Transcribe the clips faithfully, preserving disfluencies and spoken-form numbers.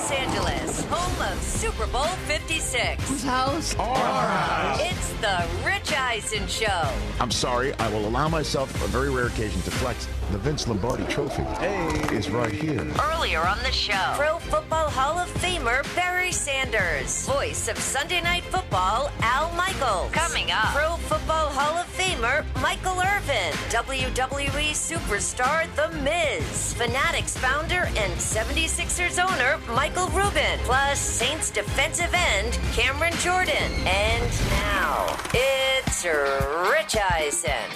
Los Angeles, home of Super Bowl fifty-six. Whose house? Our house. It's the Rich Eisen Show. I'm sorry, I will allow myself a very rare occasion to flex. The Vince Lombardi Trophy hey. is right here. Earlier on the show, Pro Football Hall of Famer Barry Sanders, voice of Sunday Night Football, Al Michaels. Coming up, Pro Football Hall of Famer Michael Irvin, W W E superstar The Miz, Fanatics founder and seventy-sixers owner Michael Rubin, plus Saints defensive end Cameron Jordan. And now, it's Rich Eisen.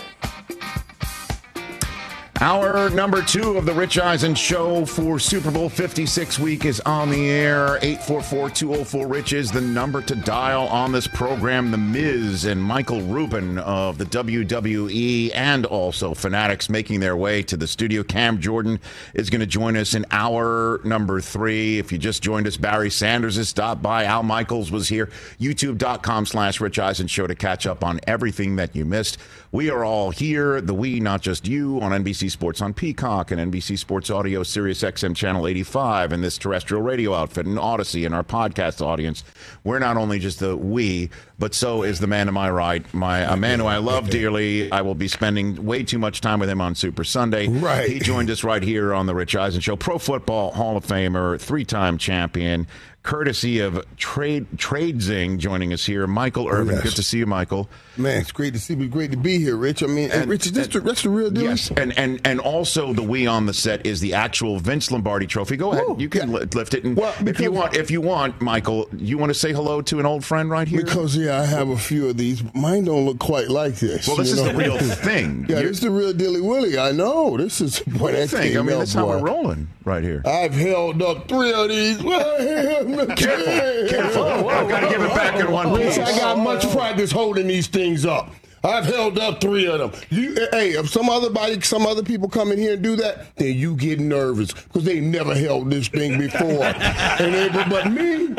Hour number two of the Rich Eisen Show for Super Bowl fifty-six week is on the air. eight four four, two oh four, RICH is the number to dial on this program. The Miz and Michael Rubin of the W W E and also Fanatics making their way to the studio. Cam Jordan is going to join us in hour number three. If you just joined us, Barry Sanders has stopped by. Al Michaels was here. YouTube.com slash Rich Eisen Show to catch up on everything that you missed. We are all here, the we, not just you, on N B C Sports on Peacock and N B C Sports Audio, Sirius X M Channel eighty-five, and this terrestrial radio outfit, and Odyssey, and our podcast audience. We're not only just the we, but so is the man to my right, my a man who I love dearly. I will be spending way too much time with him on Super Sunday. Right. He joined us right here on the Rich Eisen Show. Pro Football Hall of Famer, three-time champion, courtesy of Trade Tradezing, joining us here. Michael Irvin, yes. Good to see you, Michael. Man, it's great to see you. Great to be here, Rich. I mean, and, Rich, is this the, that's the real deal? Yes, and, and and also the we on the set is the actual Vince Lombardi Trophy. Go ahead, Ooh, you can yeah. li- lift it. And well, if you want, if you want, Michael, you want to say hello to an old friend right here? Because yeah, I have a few of these. Mine don't look quite like this. Well, this is know? the real thing. Yeah, You're, this is the real Dilly Willy. I know. This is what do you think? I mean, that's how we're rolling right here. I've held up three of these. Careful, careful. I've got to give it back in one piece. I got much practice holding these things up. I've held up three of them. You, hey, if some other body, some other people come in here and do that, then you get nervous because they never held this thing before. and they, but me,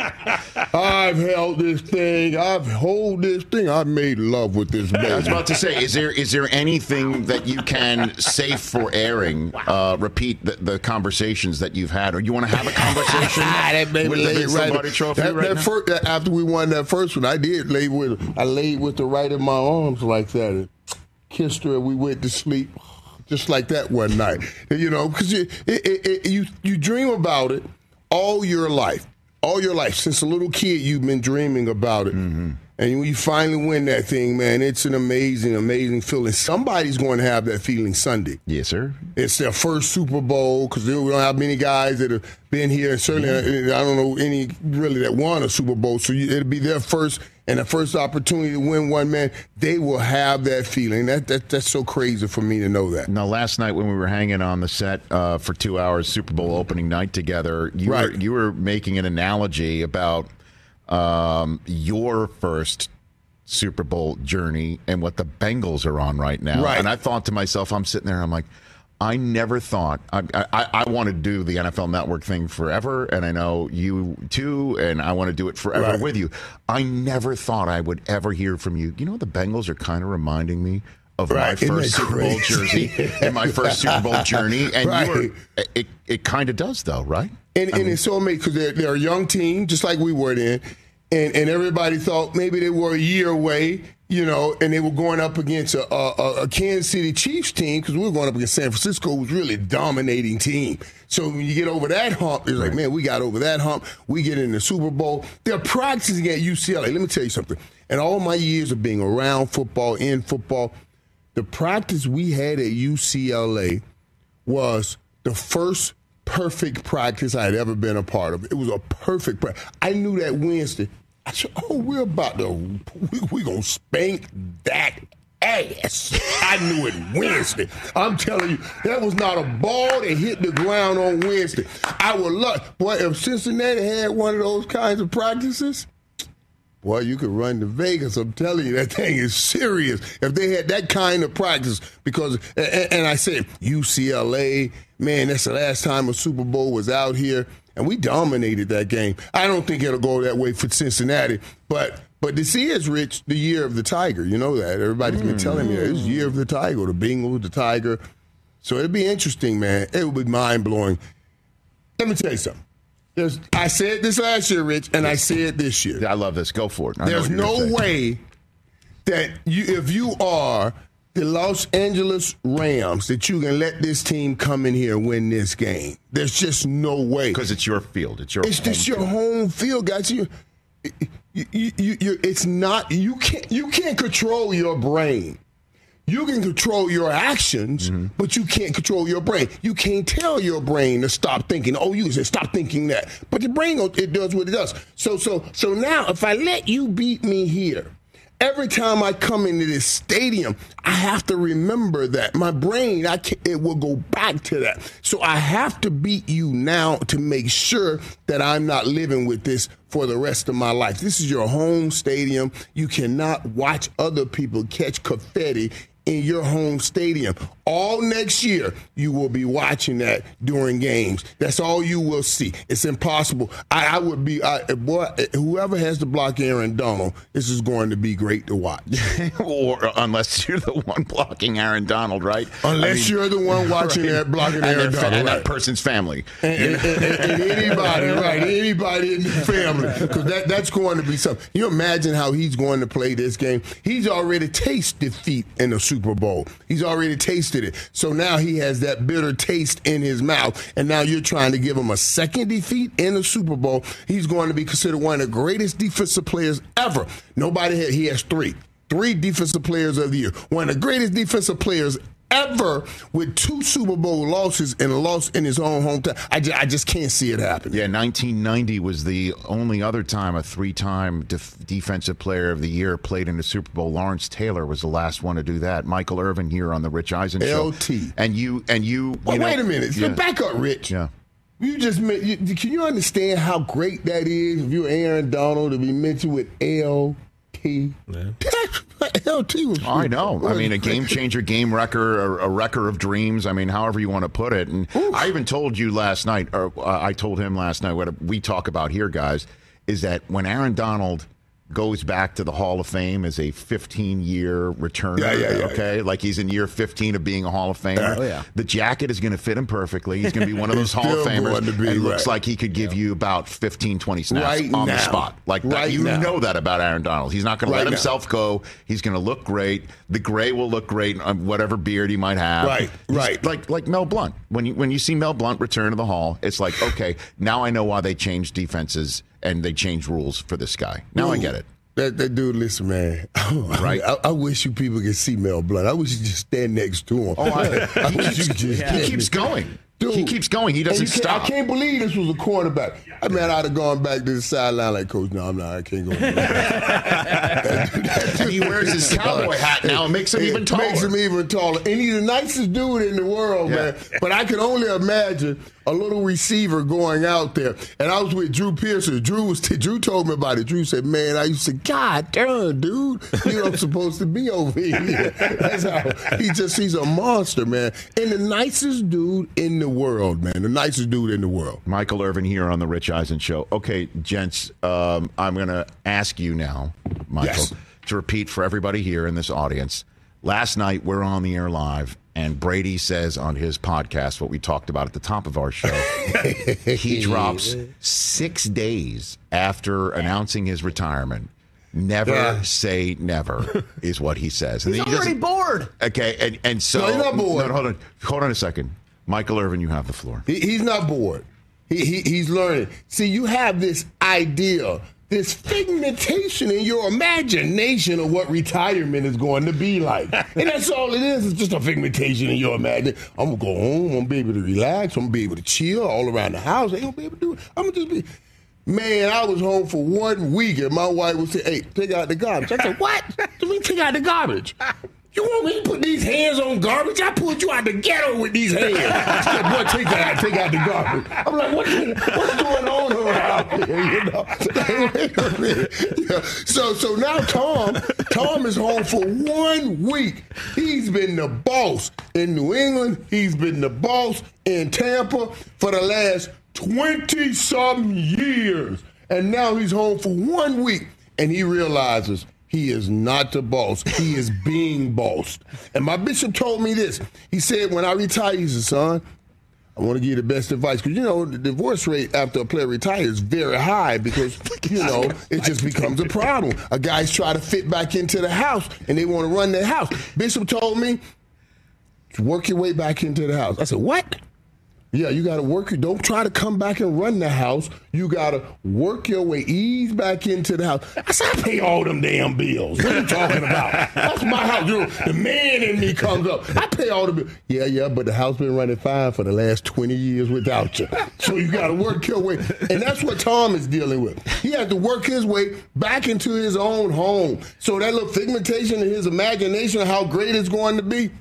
I've held this thing. I've hold this thing. I've made love with this baby. I was about to say, is there is there anything that you can, safe for airing, uh, repeat the, the conversations that you've had, or you want to have a conversation that baby with the Vince right Lombardi Trophy that, right that now? First, after we won that first one, I did lay with I laid with the right in my arms like that and kissed her and we went to sleep just like that one night. You know, because you, it, it, it, you you dream about it all your life. All your life. Since a little kid, you've been dreaming about it. Mm-hmm. And when you finally win that thing, man, it's an amazing, amazing feeling. Somebody's going to have that feeling Sunday. Yes, sir. It's their first Super Bowl because we don't have many guys that have been here. And certainly, mm-hmm. I don't know any really that won a Super Bowl. So you, it'll be their first and the first opportunity to win one, man. They will have that feeling. That, that That's so crazy for me to know that. Now, last night when we were hanging on the set uh, for two hours, Super Bowl opening night together, you, right. were, you were making an analogy about um, your first Super Bowl journey and what the Bengals are on right now. Right. And I thought to myself, I'm sitting there, I'm like, I never thought I, I, I want to do the N F L Network thing forever, and I know you too, and I want to do it forever right. with you. I never thought I would ever hear from you. You know, the Bengals are kind of reminding me of right. my first Super Bowl jersey and my first Super Bowl journey, and right. you were, it it kind of does though, right? And, and mean, it's so amazing because they're, they're a young team, just like we were then, and and everybody thought maybe they were a year away. You know, and they were going up against a, a, a Kansas City Chiefs team because we were going up against San Francisco, who was really a dominating team. So when you get over that hump, it's like, man, we got over that hump. We get in the Super Bowl. They're practicing at U C L A. Let me tell you something. And all my years of being around football, in football, the practice we had at U C L A was the first perfect practice I had ever been a part of. It was a perfect practice. I knew that Wednesday. I said, oh, we're about to, we, we going to spank that ass. I knew it Wednesday. I'm telling you, that was not a ball that hit the ground on Wednesday. I would love, boy, if Cincinnati had one of those kinds of practices, boy, you could run to Vegas. I'm telling you, that thing is serious. If they had that kind of practice, because, and, and I said, U C L A, man, that's the last time a Super Bowl was out here. And we dominated that game. I don't think it'll go that way for Cincinnati. But but this is, Rich, the year of the Tiger. You know that. Everybody's mm. been telling me that. It's the year of the Tiger, the Bengals, the Tiger. So it'll be interesting, man. It will be mind-blowing. Let me tell you something. There's, I said this last year, Rich, and I say it this year. I love this. Go for it. I There's no way that you, if you are the Los Angeles Rams, that you can let this team come in here and win this game. There's just no way. Because it's your field. It's your It's home just your field. home field, guys. You, you, you, you, you, it's not, you can't, you can't control your brain. You can control your actions, mm-hmm. but you can't control your brain. You can't tell your brain to stop thinking. Oh, you said stop thinking that. But the brain, it does what it does. So, so, so now if I let you beat me here, every time I come into this stadium, I have to remember that. My brain, I can't, it will go back to that. So I have to beat you now to make sure that I'm not living with this for the rest of my life. This is your home stadium. You cannot watch other people catch confetti in your home stadium. All next year, you will be watching that during games. That's all you will see. It's impossible. I, I would be, I, boy, whoever has to block Aaron Donald, this is going to be great to watch. Or unless you're the one blocking Aaron Donald, right? Unless I mean, you're the one watching right. that blocking and Aaron fa- Donald. And right. that person's family. And, and, and, and anybody, right, anybody in the family. Because that, that's going to be something. You imagine how he's going to play this game. He's already tasted defeat in the Super Bowl. He's already tasted it. So now he has that bitter taste in his mouth. And now you're trying to give him a second defeat in the Super Bowl. He's going to be considered one of the greatest defensive players ever. Nobody had, he has three. Three defensive players of the year. One of the greatest defensive players ever with two Super Bowl losses and a loss in his own hometown. I just, I just can't see it happen. Yeah, nineteen ninety was the only other time a three-time def- defensive player of the year played in the Super Bowl. Lawrence Taylor was the last one to do that. Michael Irvin here on the Rich Eisen Show. L T. And you, and you. Well, you wait know, a minute. yeah. Back up, Rich. Yeah. You just you, can you understand how great that is if you're Aaron Donald to be mentioned with L T? Man. L T was. Oh, I know. I mean, a game changer, game wrecker, a, a wrecker of dreams. I mean, however you want to put it. And Oof. I even told you last night, or uh, I told him last night, what we talk about here, guys, is that when Aaron Donald goes back to the Hall of Fame as a fifteen-year returner, yeah, yeah, yeah, okay? Yeah. Like he's in year fifteen of being a Hall of Famer. Oh, yeah. The jacket is going to fit him perfectly. He's going to be one of those Hall of Famers. Be, and right. looks like he could give yeah. you about fifteen, twenty snaps right on now. the spot. Like right that. You now. know that about Aaron Donald. He's not going right to let himself now. go. He's going to look great. The gray will look great on whatever beard he might have. Right, He's right. Like like Mel Blount. When you when you see Mel Blount return to the Hall, it's like, okay, now I know why they changed defenses and they changed rules for this guy. Now Ooh. I get it. That, that dude, listen, man. Right? I, I wish you people could see Mel Blount. I wish you just stand next to him. Oh, I, I he, wish keeps, you could just he keeps going. Dude, he keeps going. He doesn't stop. I can't believe this was a quarterback. I mean, I'd have gone back to the sideline like, Coach, no, I'm not. I can't go. And he wears his cowboy hat now. It makes him it even taller. makes him even taller. And he's the nicest dude in the world, yeah. man. But I can only imagine a little receiver going out there. And I was with Drew Pearson. Drew was Drew told me about it. Drew said, man, I used to, God damn, dude, you know, supposed to be over here. That's how he just, he's a monster, man. And the nicest dude in the world, man. The nicest dude in the world. Michael Irvin here on the Rich Eisen Show. Okay, gents, um, I'm going to ask you now, Michael, yes. to repeat for everybody here in this audience. Last night, we're on the air live, and Brady says on his podcast what we talked about at the top of our show. He drops six days after announcing his retirement. Never yeah. say never is what he says. And he's he already bored. Okay, and, and so... No, he's not bored. No, hold on. Hold on a second. Michael Irvin, you have the floor. He, he's not bored. He, he He's learning. See, you have this idea, this figmentation in your imagination of what retirement is going to be like. And that's all it is. It's just a figmentation in your imagination. I'm going to go home. I'm going to be able to relax. I'm going to be able to chill all around the house. I ain't going to be able to do it. I'm going to just be... Man, I was home for one week, and my wife would say, hey, take out the garbage. I said, what? What do you mean take out the garbage? You want me to put these hands on garbage? I pulled you out the ghetto with these hands. I said, boy, take that out, take out the garbage. I'm like, what, what's going on around here? You know? Yeah. So, so now Tom, Tom is home for one week. He's been the boss in New England. He's been the boss in Tampa for the last twenty-some years. And now he's home for one week, and he realizes he is not the boss. He is being bossed. And my bishop told me this. He said, when I retire, he said, son, I want to give you the best advice because, you know, the divorce rate after a player retires is very high because, you know, it just becomes a problem. A guy's trying to fit back into the house and they want to run their house. Bishop told me, work your way back into the house. I said, what? Yeah, you got to work. Don't try to come back and run the house. You got to work your way, ease back into the house. I said, I pay all them damn bills. What are you talking about? That's my house. You know, the man in me comes up. I pay all the bills. Yeah, yeah, but the house been running fine for the last twenty years without you. So you got to work your way. And that's what Tom is dealing with. He has to work his way back into his own home. So that little figmentation in his imagination of how great it's going to be,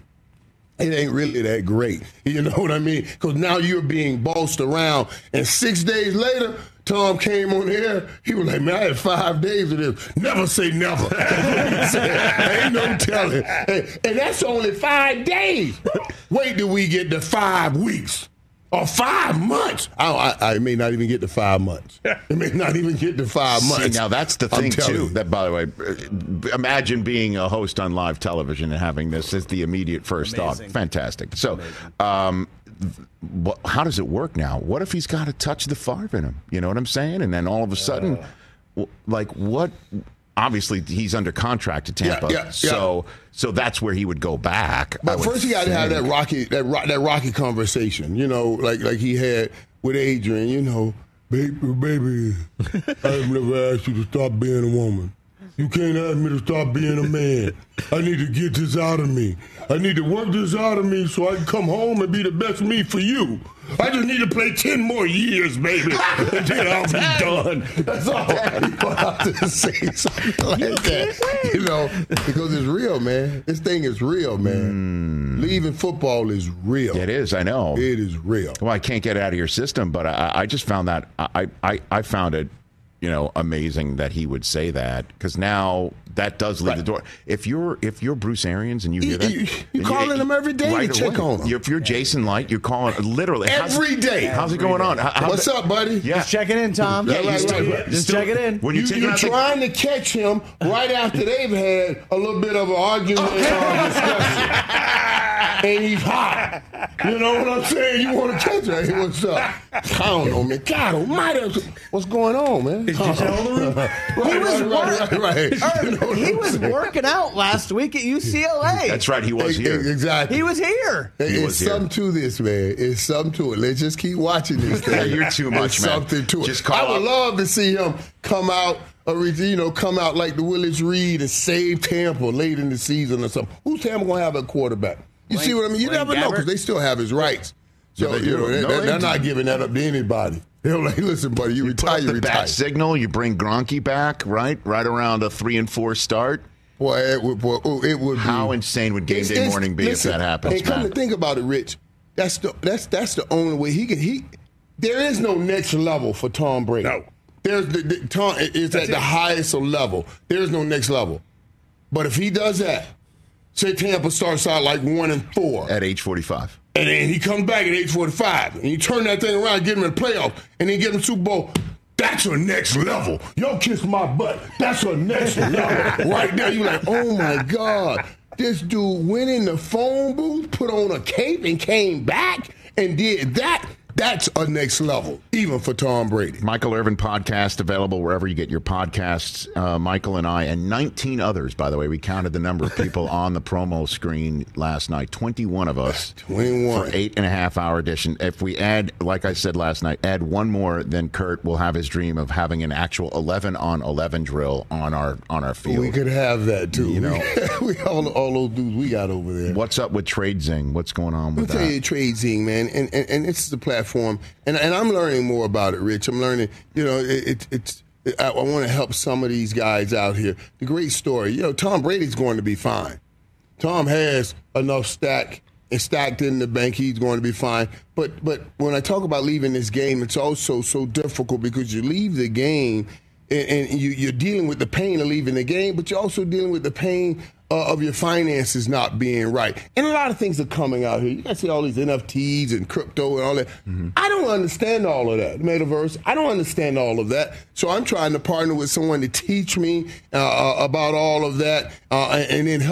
it ain't really that great. You know what I mean? Because now you're being bossed around. And six days later, Tom came on here. He was like, man, I had five days of this. Never say never. That's what he said. Ain't no telling. And, and that's only five days. Wait till we get to five weeks. Or five months. I, I, I may not even get to five months. It may not even get to five months. See, now that's the thing, too. You. That, by the way, imagine being a host on live television and having this as the immediate first Amazing. thought. Fantastic. So, um, what, how does it work now? What if he's got a touch of the Favre in him? You know what I'm saying? And then all of a sudden, uh. like, what? Obviously, he's under contract to Tampa, yeah, yeah, so yeah. so that's where he would go back. But first, you got to have that rocky that that rocky conversation, you know, like like he had with Adrian. You know, baby, baby, I've never asked you to stop being a woman. You can't ask me to stop being a man. I need to get this out of me. I need to work this out of me so I can come home and be the best me for you. I just need to play ten more years, baby, and then I'll be done. That's all. You have to say something like that, you know, because it's real, man. This thing is real, man. Mm. Leaving football is real. It is, I know. It is real. Well, I can't get it out of your system, but I, I just found that, I, I, I found it, you know, amazing that he would say that, because now that does leave right. the door. If you're if you're Bruce Arians and you hear that, you, you're calling you, him every day right to check away. on him. If you're Jason Light, you're calling literally every how's, day. How's it going on? How, What's up, buddy? Yeah. Just checking in, Tom. Yeah, right, right, right. Just still, checking in. When you, you you're trying the, to catch him right after they've had a little bit of an argument or discussion. And he's hot. You know what I'm saying? You want to catch her. Hey, what's up? I don't know, man. God almighty. What's going on, man? Is Gisele right, he was, right, right, right, right. You know he was working out last week at U C L A. That's right. He was here. Exactly. He was here. Hey, he it's was something here. to this, man. It's something to it. Let's just keep watching this thing. Yeah, you're too much, it's man. Something to it. Just call I would up. love to see him come out. Or, you know, come out like the Willis Reed and save Tampa late in the season or something. Who's Tampa going to have at quarterback? You Wayne, see what I mean? You Wayne never know because they still have his rights. So, yeah, they you know, they, no, they're, they they're do. not giving that up to anybody. They're like, listen, buddy, you, you retire, put up you the retire. bat signal, you bring Gronky back, right? Right around a three and four start. Boy, it would, boy, oh, it would be. How insane would game It's- day it's- morning be listen, if that happens, And come man? to think about it, Rich, that's the that's that's the only way he can. He there is no next level for Tom Brady. No. There's the, the Tom is at That's the it. highest of level. There's no next level. But if he does that, say Tampa starts out like one and four, At age forty-five. and then he comes back at age forty-five, and you turn that thing around, get him in the playoffs, and then get him Super Bowl. That's a next level. Yo, kiss my butt. That's a next level. Right there, you're like, oh my God. This dude went in the phone booth, put on a cape, and came back and did that. That's a next level, even for Tom Brady. Michael Irvin podcast available wherever you get your podcasts. Uh, Michael and I, and nineteen others, by the way. We counted the number of people on the promo screen last night. twenty-one of us. twenty-one. For eight and a half hour edition. If we add, like I said last night, add one more, then Kurt will have his dream of having an actual eleven on eleven drill on our on our field. We could have that, too. You know. we, all, all those dudes we got over there. What's up with TradeZing? What's going on with Let me tell that? you, TradeZing, man, and, and and it's the platform, and and I'm learning more about it, Rich. I'm learning, you know, it, it, it's. I, I want to help some of these guys out here. The great story, you know, Tom Brady's going to be fine. Tom has enough stack and stacked in the bank. He's going to be fine. But but when I talk about leaving this game, it's also so difficult because you leave the game and, and you, you're dealing with the pain of leaving the game, but you're also dealing with the pain Uh, of your finances not being right. And a lot of things are coming out here. You got to see all these N F Ts and crypto and all that. Mm-hmm. I don't understand all of that, metaverse. I don't understand all of that. So I'm trying to partner with someone to teach me uh, uh, about all of that uh, and, and then help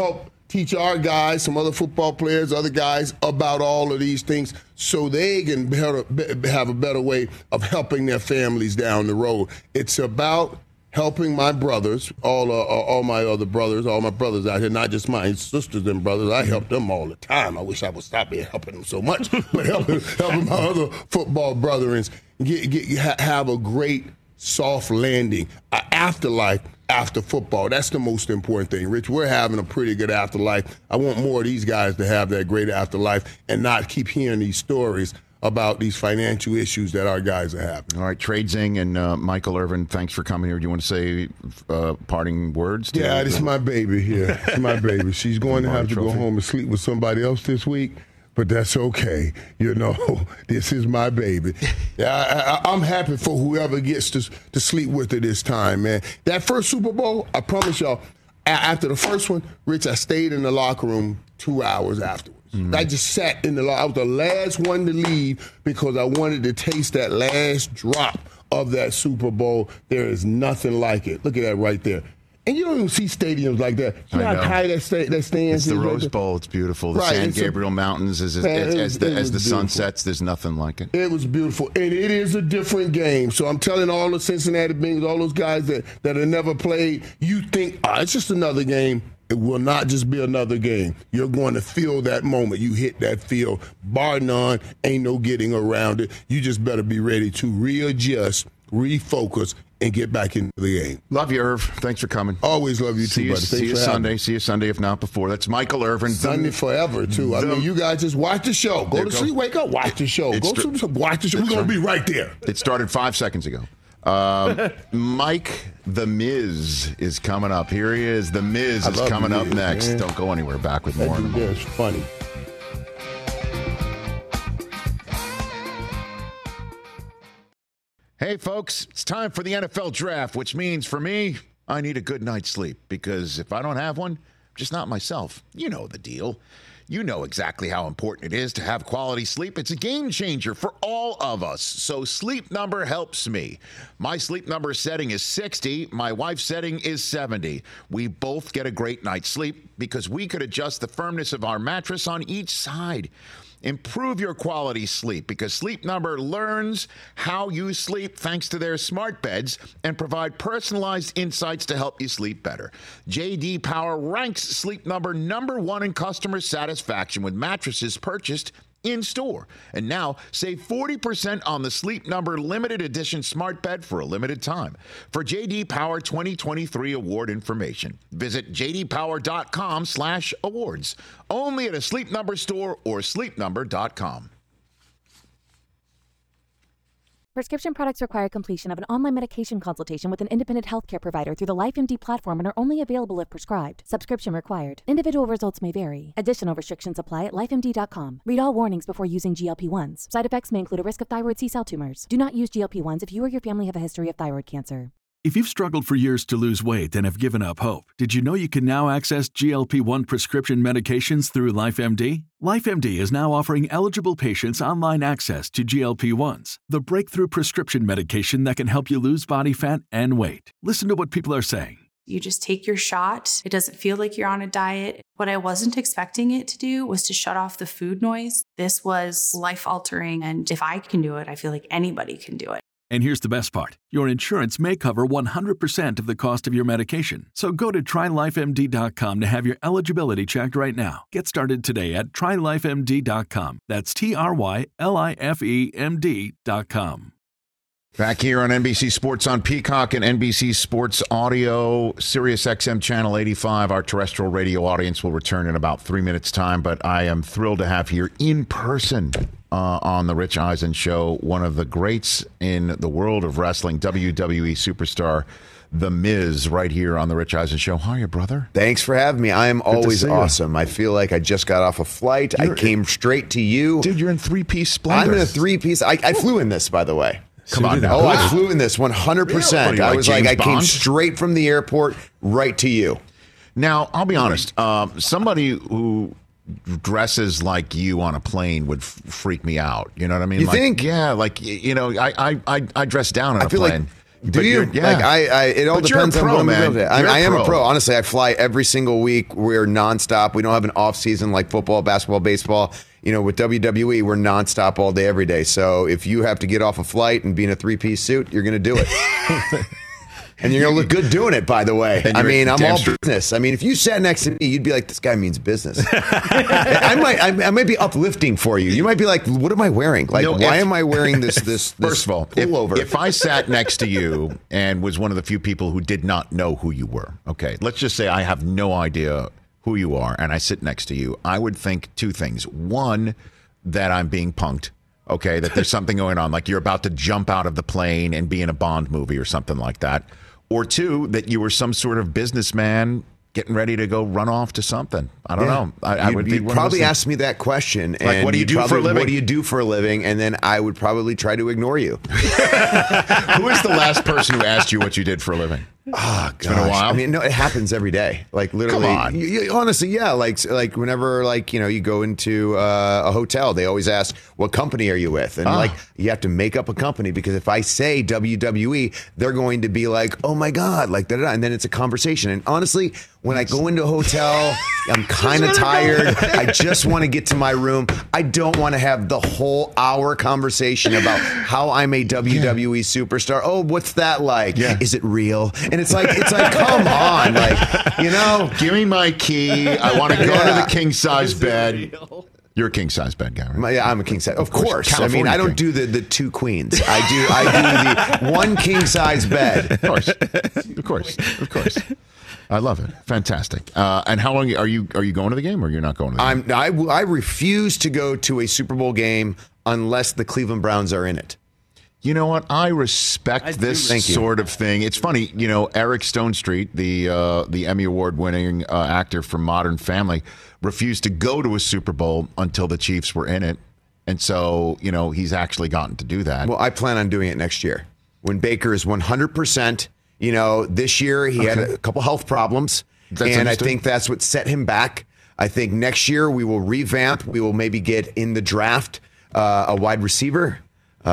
teach our guys, some other football players, other guys about all of these things so they can better, have a better way of helping their families down the road. It's about helping my brothers, all uh, all my other brothers, all my brothers out here, not just my sisters and brothers. I help them all the time. I wish I would stop here helping them so much, but helping, helping my other football brethren get, get, have a great soft landing, an afterlife after football. That's the most important thing, Rich. We're having a pretty good afterlife. I want more of these guys to have that great afterlife and not keep hearing these stories about these financial issues that our guys are having. All right, Tradesing and uh, Michael Irvin, thanks for coming here. Do you want to say uh, parting words? To yeah, this is my baby here. It's my baby. She's going to have to go home and sleep with somebody else this week, but that's okay. You know, this is my baby. I, I, I'm happy for whoever gets to, to sleep with her this time, man. That first Super Bowl, I promise y'all, after the first one, Rich, I stayed in the locker room two hours afterwards. Mm-hmm. I just sat in the locker. I was the last one to leave because I wanted to taste that last drop of that Super Bowl. There is nothing like it. Look at that right there. And you don't even see stadiums like that. You know, know. how high that, sta- that stands is? It's the Rose right Bowl. It's beautiful. The right, San Gabriel a, Mountains, as, as, man, as, was, as the, as the sun beautiful. sets, there's nothing like it. It was beautiful. And it is a different game. So I'm telling all the Cincinnati Bengals, all those guys that, that have never played, you think, oh, it's just another game. It will not just be another game. You're going to feel that moment. You hit that field. Bar none, ain't no getting around it. You just better be ready to readjust, refocus, and get back into the game. Love you, Irv. Thanks for coming. Always love you see too, you, buddy. Thanks see you for Sunday. Me. See you Sunday, if not before. That's Michael Irvin. Sunday the, forever, too. The, I mean, you guys just watch the show. Go to go. sleep, wake up, watch the show. Go to st- watch the show. We're going to be right there. It started five seconds ago. Uh, Mike the Miz is coming up. Here he is. The Miz is coming up next. Man. Don't go anywhere. Back with more. That's funny. Hey, folks, it's time for the N F L draft, which means for me, I need a good night's sleep because if I don't have one, I'm just not myself. You know the deal. You know exactly how important it is to have quality sleep. It's a game changer for all of us. So Sleep Number helps me. My Sleep Number setting is sixty. My wife's setting is seventy. We both get a great night's sleep because we could adjust the firmness of our mattress on each side. Improve your quality sleep because Sleep Number learns how you sleep thanks to their smart beds and provide personalized insights to help you sleep better. J D Power ranks Sleep Number number one in customer satisfaction with mattresses purchased in store. And now save forty percent on the Sleep Number limited edition smart bed for a limited time. For J D Power twenty twenty-three award information, visit jdpower.com slash awards. Only at a Sleep Number store or sleep number dot com. Prescription products require completion of an online medication consultation with an independent healthcare provider through the LifeMD platform and are only available if prescribed. Subscription required. Individual results may vary. Additional restrictions apply at life M D dot com. Read all warnings before using G L P one s. Side effects may include a risk of thyroid C-cell tumors. Do not use G L P one s if you or your family have a history of thyroid cancer. If you've struggled for years to lose weight and have given up hope, did you know you can now access G L P one prescription medications through LifeMD? LifeMD is now offering eligible patients online access to G L P one s, the breakthrough prescription medication that can help you lose body fat and weight. Listen to what people are saying. You just take your shot. It doesn't feel like you're on a diet. What I wasn't expecting it to do was to shut off the food noise. This was life-altering, and if I can do it, I feel like anybody can do it. And here's the best part. Your insurance may cover one hundred percent of the cost of your medication. So go to try life M D dot com to have your eligibility checked right now. Get started today at try life M D dot com. That's T R Y L I F E M D dot com. Back here on N B C Sports on Peacock and N B C Sports Audio, Sirius X M Channel eighty-five. Our terrestrial radio audience will return in about three minutes' time, but I am thrilled to have here in person uh, on the Rich Eisen Show one of the greats in the world of wrestling, W W E superstar The Miz, right here on the Rich Eisen Show. How are you, brother? Thanks for having me. I am Good always awesome. I feel like I just got off a flight. You're, I came straight to you. Dude, you're in three-piece splendor. I'm in a three-piece. I, I flew in this, by the way. Come on now. Oh, I flew in this one hundred percent. Really? I was like, like, I came straight from the airport right to you. Now, I'll be honest. Um, somebody who dresses like you on a plane would f- freak me out. You know what I mean? You like, think? Yeah, like, you know, I I, I, I dress down on I a feel plane. Like Do you? Yeah. Like I, I, it all but depends you're a pro, on what man. I'm doing. I, You're I am pro. a pro. Honestly, I fly every single week. We're nonstop. We don't have an off season like football, basketball, baseball. You know, with W W E, we're nonstop all day, every day. So if you have to get off a flight and be in a three piece suit, you're going to do it. And you're going to look good doing it, by the way. I mean, I'm all straight. business. I mean, if you sat next to me, you'd be like, this guy means business. I might I, I might be uplifting for you. You might be like, what am I wearing? Like, you know, why if, am I wearing this, this, this First of all, pullover? If, if I sat next to you and was one of the few people who did not know who you were, okay, let's just say I have no idea who you are, and I sit next to you, I would think two things. One, that I'm being punked. Okay, that there's something going on, like you're about to jump out of the plane and be in a Bond movie or something like that. Or two, that you were some sort of businessman getting ready to go run off to something. I don't yeah. know. I, I would you'd probably ask me that question. Like, and what do you do probably, for a living? What do you do for a living? And then I would probably try to ignore you. Who is the last person who asked you what you did for a living? Oh, it's been a while. I mean, no, it happens every day. Like literally, Come on. You, you, honestly, yeah. Like, like whenever, like you know, you go into uh, a hotel, they always ask, "What company are you with?" And oh. like, you have to make up a company because if I say W W E, they're going to be like, "Oh my god!" Like, da da da, and then it's a conversation. And honestly, when I go into a hotel, I'm kind of tired. I just want to get to my room. I don't want to have the whole hour conversation about how I'm a W W E yeah. superstar. Oh, what's that like? Yeah. Is it real? And it's like, it's like, come on, like, you know, give me my key. I want to go yeah. to the king size bed. You're a king size bed guy, right? My, yeah, I'm a king size. Of, of course. course. I mean, I don't king. do the, the two queens. I do I do the one king size bed. Of course, of course, of course. I love it. Fantastic. Uh, and how long are you are you going to the game, or you're not going to the I'm, game? I I refuse to go to a Super Bowl game unless the Cleveland Browns are in it. You know what? I respect I this sort of thing. It's funny, you know, Eric Stonestreet, the uh, the Emmy Award-winning uh, actor from Modern Family, refused to go to a Super Bowl until the Chiefs were in it. And so, you know, he's actually gotten to do that. Well, I plan on doing it next year. When Baker is one hundred percent, you know, this year he okay. had a couple health problems. That's and I think that's what set him back. I think next year we will revamp. We will maybe get in the draft uh, a wide receiver.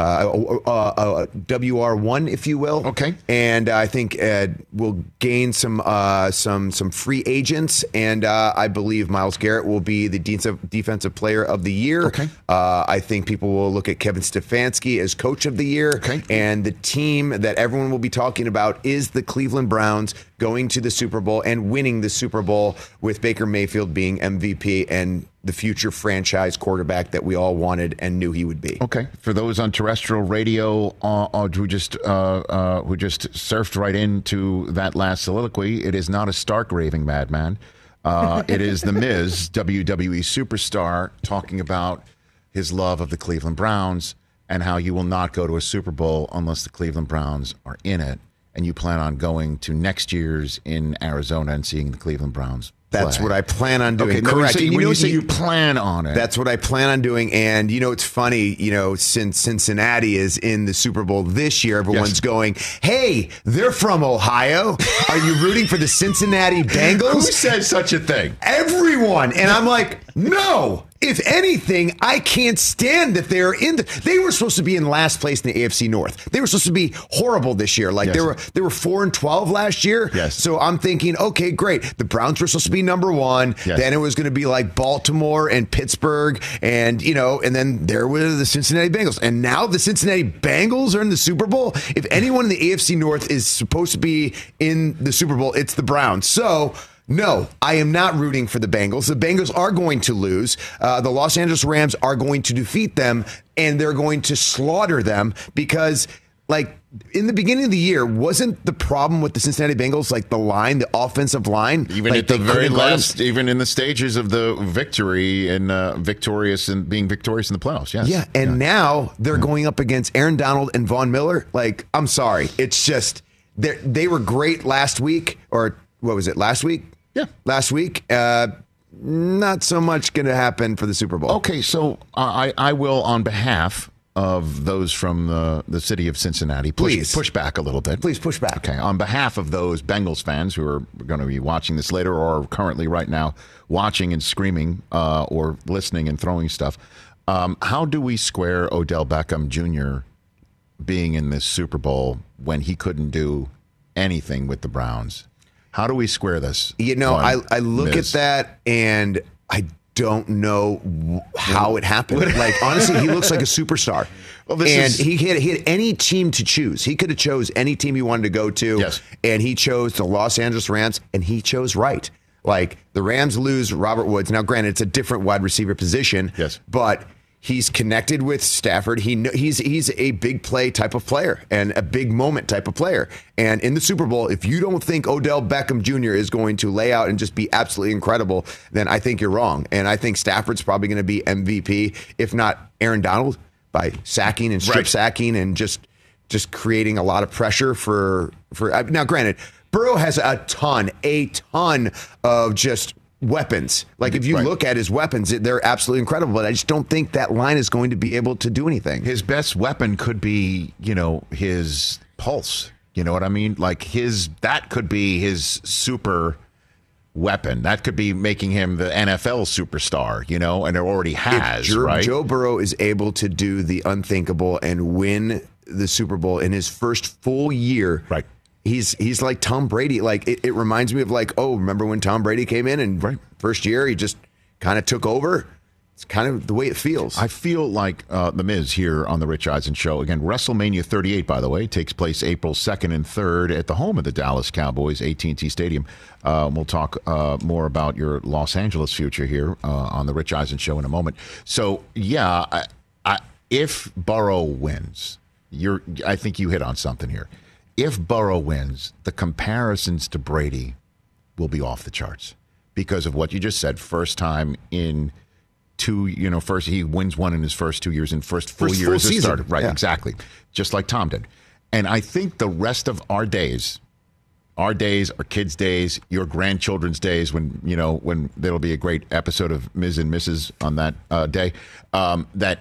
Uh, uh, uh, W R one, if you will. Okay. And uh, I think uh, we'll gain some uh, some some free agents, and uh, I believe Myles Garrett will be the de- defensive player of the year. Okay. Uh, I think people will look at Kevin Stefanski as coach of the year. Okay. And the team that everyone will be talking about is the Cleveland Browns going to the Super Bowl and winning the Super Bowl with Baker Mayfield being M V P and the future franchise quarterback that we all wanted and knew he would be. Okay. For those on terrestrial radio uh, uh, who just uh, uh, who just surfed right into that last soliloquy, it is not a stark raving madman. Uh, it is The Miz, W W E superstar, talking about his love of the Cleveland Browns and how you will not go to a Super Bowl unless the Cleveland Browns are in it, and you plan on going to next year's in Arizona and seeing the Cleveland Browns. That's play. what I plan on doing. Okay, no, correct. You say, you when know, you say you plan on it. That's what I plan on doing. And, you know, it's funny, you know, since Cincinnati is in the Super Bowl this year, everyone's yes. going, hey, they're from Ohio. Are you rooting for the Cincinnati Bengals? Who says such a thing? Everyone. And I'm like, no. If anything, I can't stand that they're in the. They were supposed to be in last place in the A F C North. They were supposed to be horrible this year. Like yes. they were, they were four and twelve last year. Yes. So I'm thinking, okay, great. The Browns were supposed to be number one. Yes. Then it was going to be like Baltimore and Pittsburgh, and you know, and then there were the Cincinnati Bengals. And now the Cincinnati Bengals are in the Super Bowl. If anyone in the A F C North is supposed to be in the Super Bowl, it's the Browns. So. No, I am not rooting for the Bengals. The Bengals are going to lose. Uh, the Los Angeles Rams are going to defeat them, and they're going to slaughter them because, like, in the beginning of the year, wasn't the problem with the Cincinnati Bengals like the line, the offensive line? Even like at the very last, even in the stages of the victory and uh, victorious and being victorious in the playoffs, yes. Yeah, and yeah. now they're yeah. going up against Aaron Donald and Von Miller. Like, I'm sorry. It's just, they were great last week, or what was it, last week? Yeah. Last week, uh, not so much going to happen for the Super Bowl. Okay, so uh, I, I will, on behalf of those from the, the city of Cincinnati, push, Please. push back a little bit. Please push back. Okay, on behalf of those Bengals fans who are going to be watching this later or currently right now watching and screaming uh, or listening and throwing stuff, um, how do we square Odell Beckham Junior being in this Super Bowl when he couldn't do anything with the Browns. How do we square this? You know, I, I look Miz? at that and I don't know how it happened. Like, honestly, he looks like a superstar. Well, this and is- he had, he had any team to choose. He could have chose any team he wanted to go to. Yes. And he chose the Los Angeles Rams, and he chose right. Like, the Rams lose Robert Woods. Now, granted, it's a different wide receiver position. Yes. But he's konnected with Stafford. He kn- he's he's a big play type of player and a big moment type of player. And in the Super Bowl, if you don't think Odell Beckham Junior is going to lay out and just be absolutely incredible, then I think you're wrong. And I think Stafford's probably going to be M V P, if not Aaron Donald, by sacking and strip Right. sacking and just just creating a lot of pressure for for. Now, granted, Burrow has a ton, a ton of just weapons. Like, if you Right. look at his weapons, they're absolutely incredible. But I just don't think that line is going to be able to do anything. His best weapon could be, you know, his pulse. You know what I mean? Like his that could be his super weapon. That could be making him the N F L superstar, you know, and it already has, If Joe, right? Joe Burrow is able to do the unthinkable and win the Super Bowl in his first full year, Right. He's he's like Tom Brady. Like it, it reminds me of like, oh, remember when Tom Brady came in and Right. first year he just kind of took over. It's kind of the way it feels. I feel like uh, The Miz here on the Rich Eisen Show. Again, WrestleMania thirty-eight, by the way, takes place April second and third at the home of the Dallas Cowboys, A T and T Stadium. Uh, we'll talk uh, more about your Los Angeles future here uh, on the Rich Eisen Show in a moment. So, yeah, I, I, if Burrow wins, you're, I think you hit on something here. If Burrow wins, the comparisons to Brady will be off the charts because of what you just said. First time in two, you know, first he wins one in his first two years, in first full First year full as a season. starter. Right, Yeah. exactly. Just like Tom did. And I think the rest of our days, our days, our kids' days, your grandchildren's days, when, you know, when there'll be a great episode of Miz and Missus on that uh, day, um, that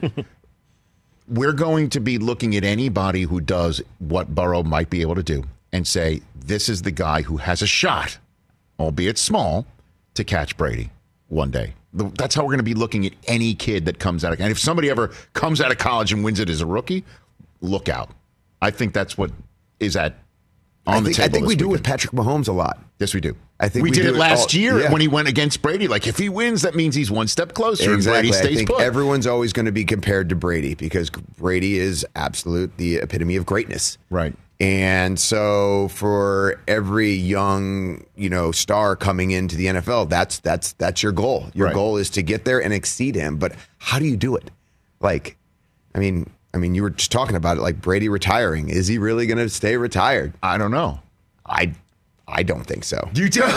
we're going to be looking at anybody who does what Burrow might be able to do and say, this is the guy who has a shot, albeit small, to catch Brady one day. The- That's how we're going to be looking at any kid that comes out of, and if somebody ever comes out of college and wins it as a rookie, look out. I think that's what is at on I the think, table. I think this we do with weekend. Patrick Mahomes a lot. Yes, we do. I think we, we did do it it last all- year yeah. when he went against Brady. Like, if he wins, that means he's one step closer, Exactly. and Brady I stays think put. everyone's always going to be compared to Brady because Brady is absolute the epitome of greatness. Right. And so for every young, you know, star coming into the N F L, that's that's that's your goal. Your Right. goal is to get there and exceed him. But how do you do it? Like, I mean, I mean, you were just talking about it, like Brady retiring. Is he really going to stay retired? I don't know. I I don't think so. You do?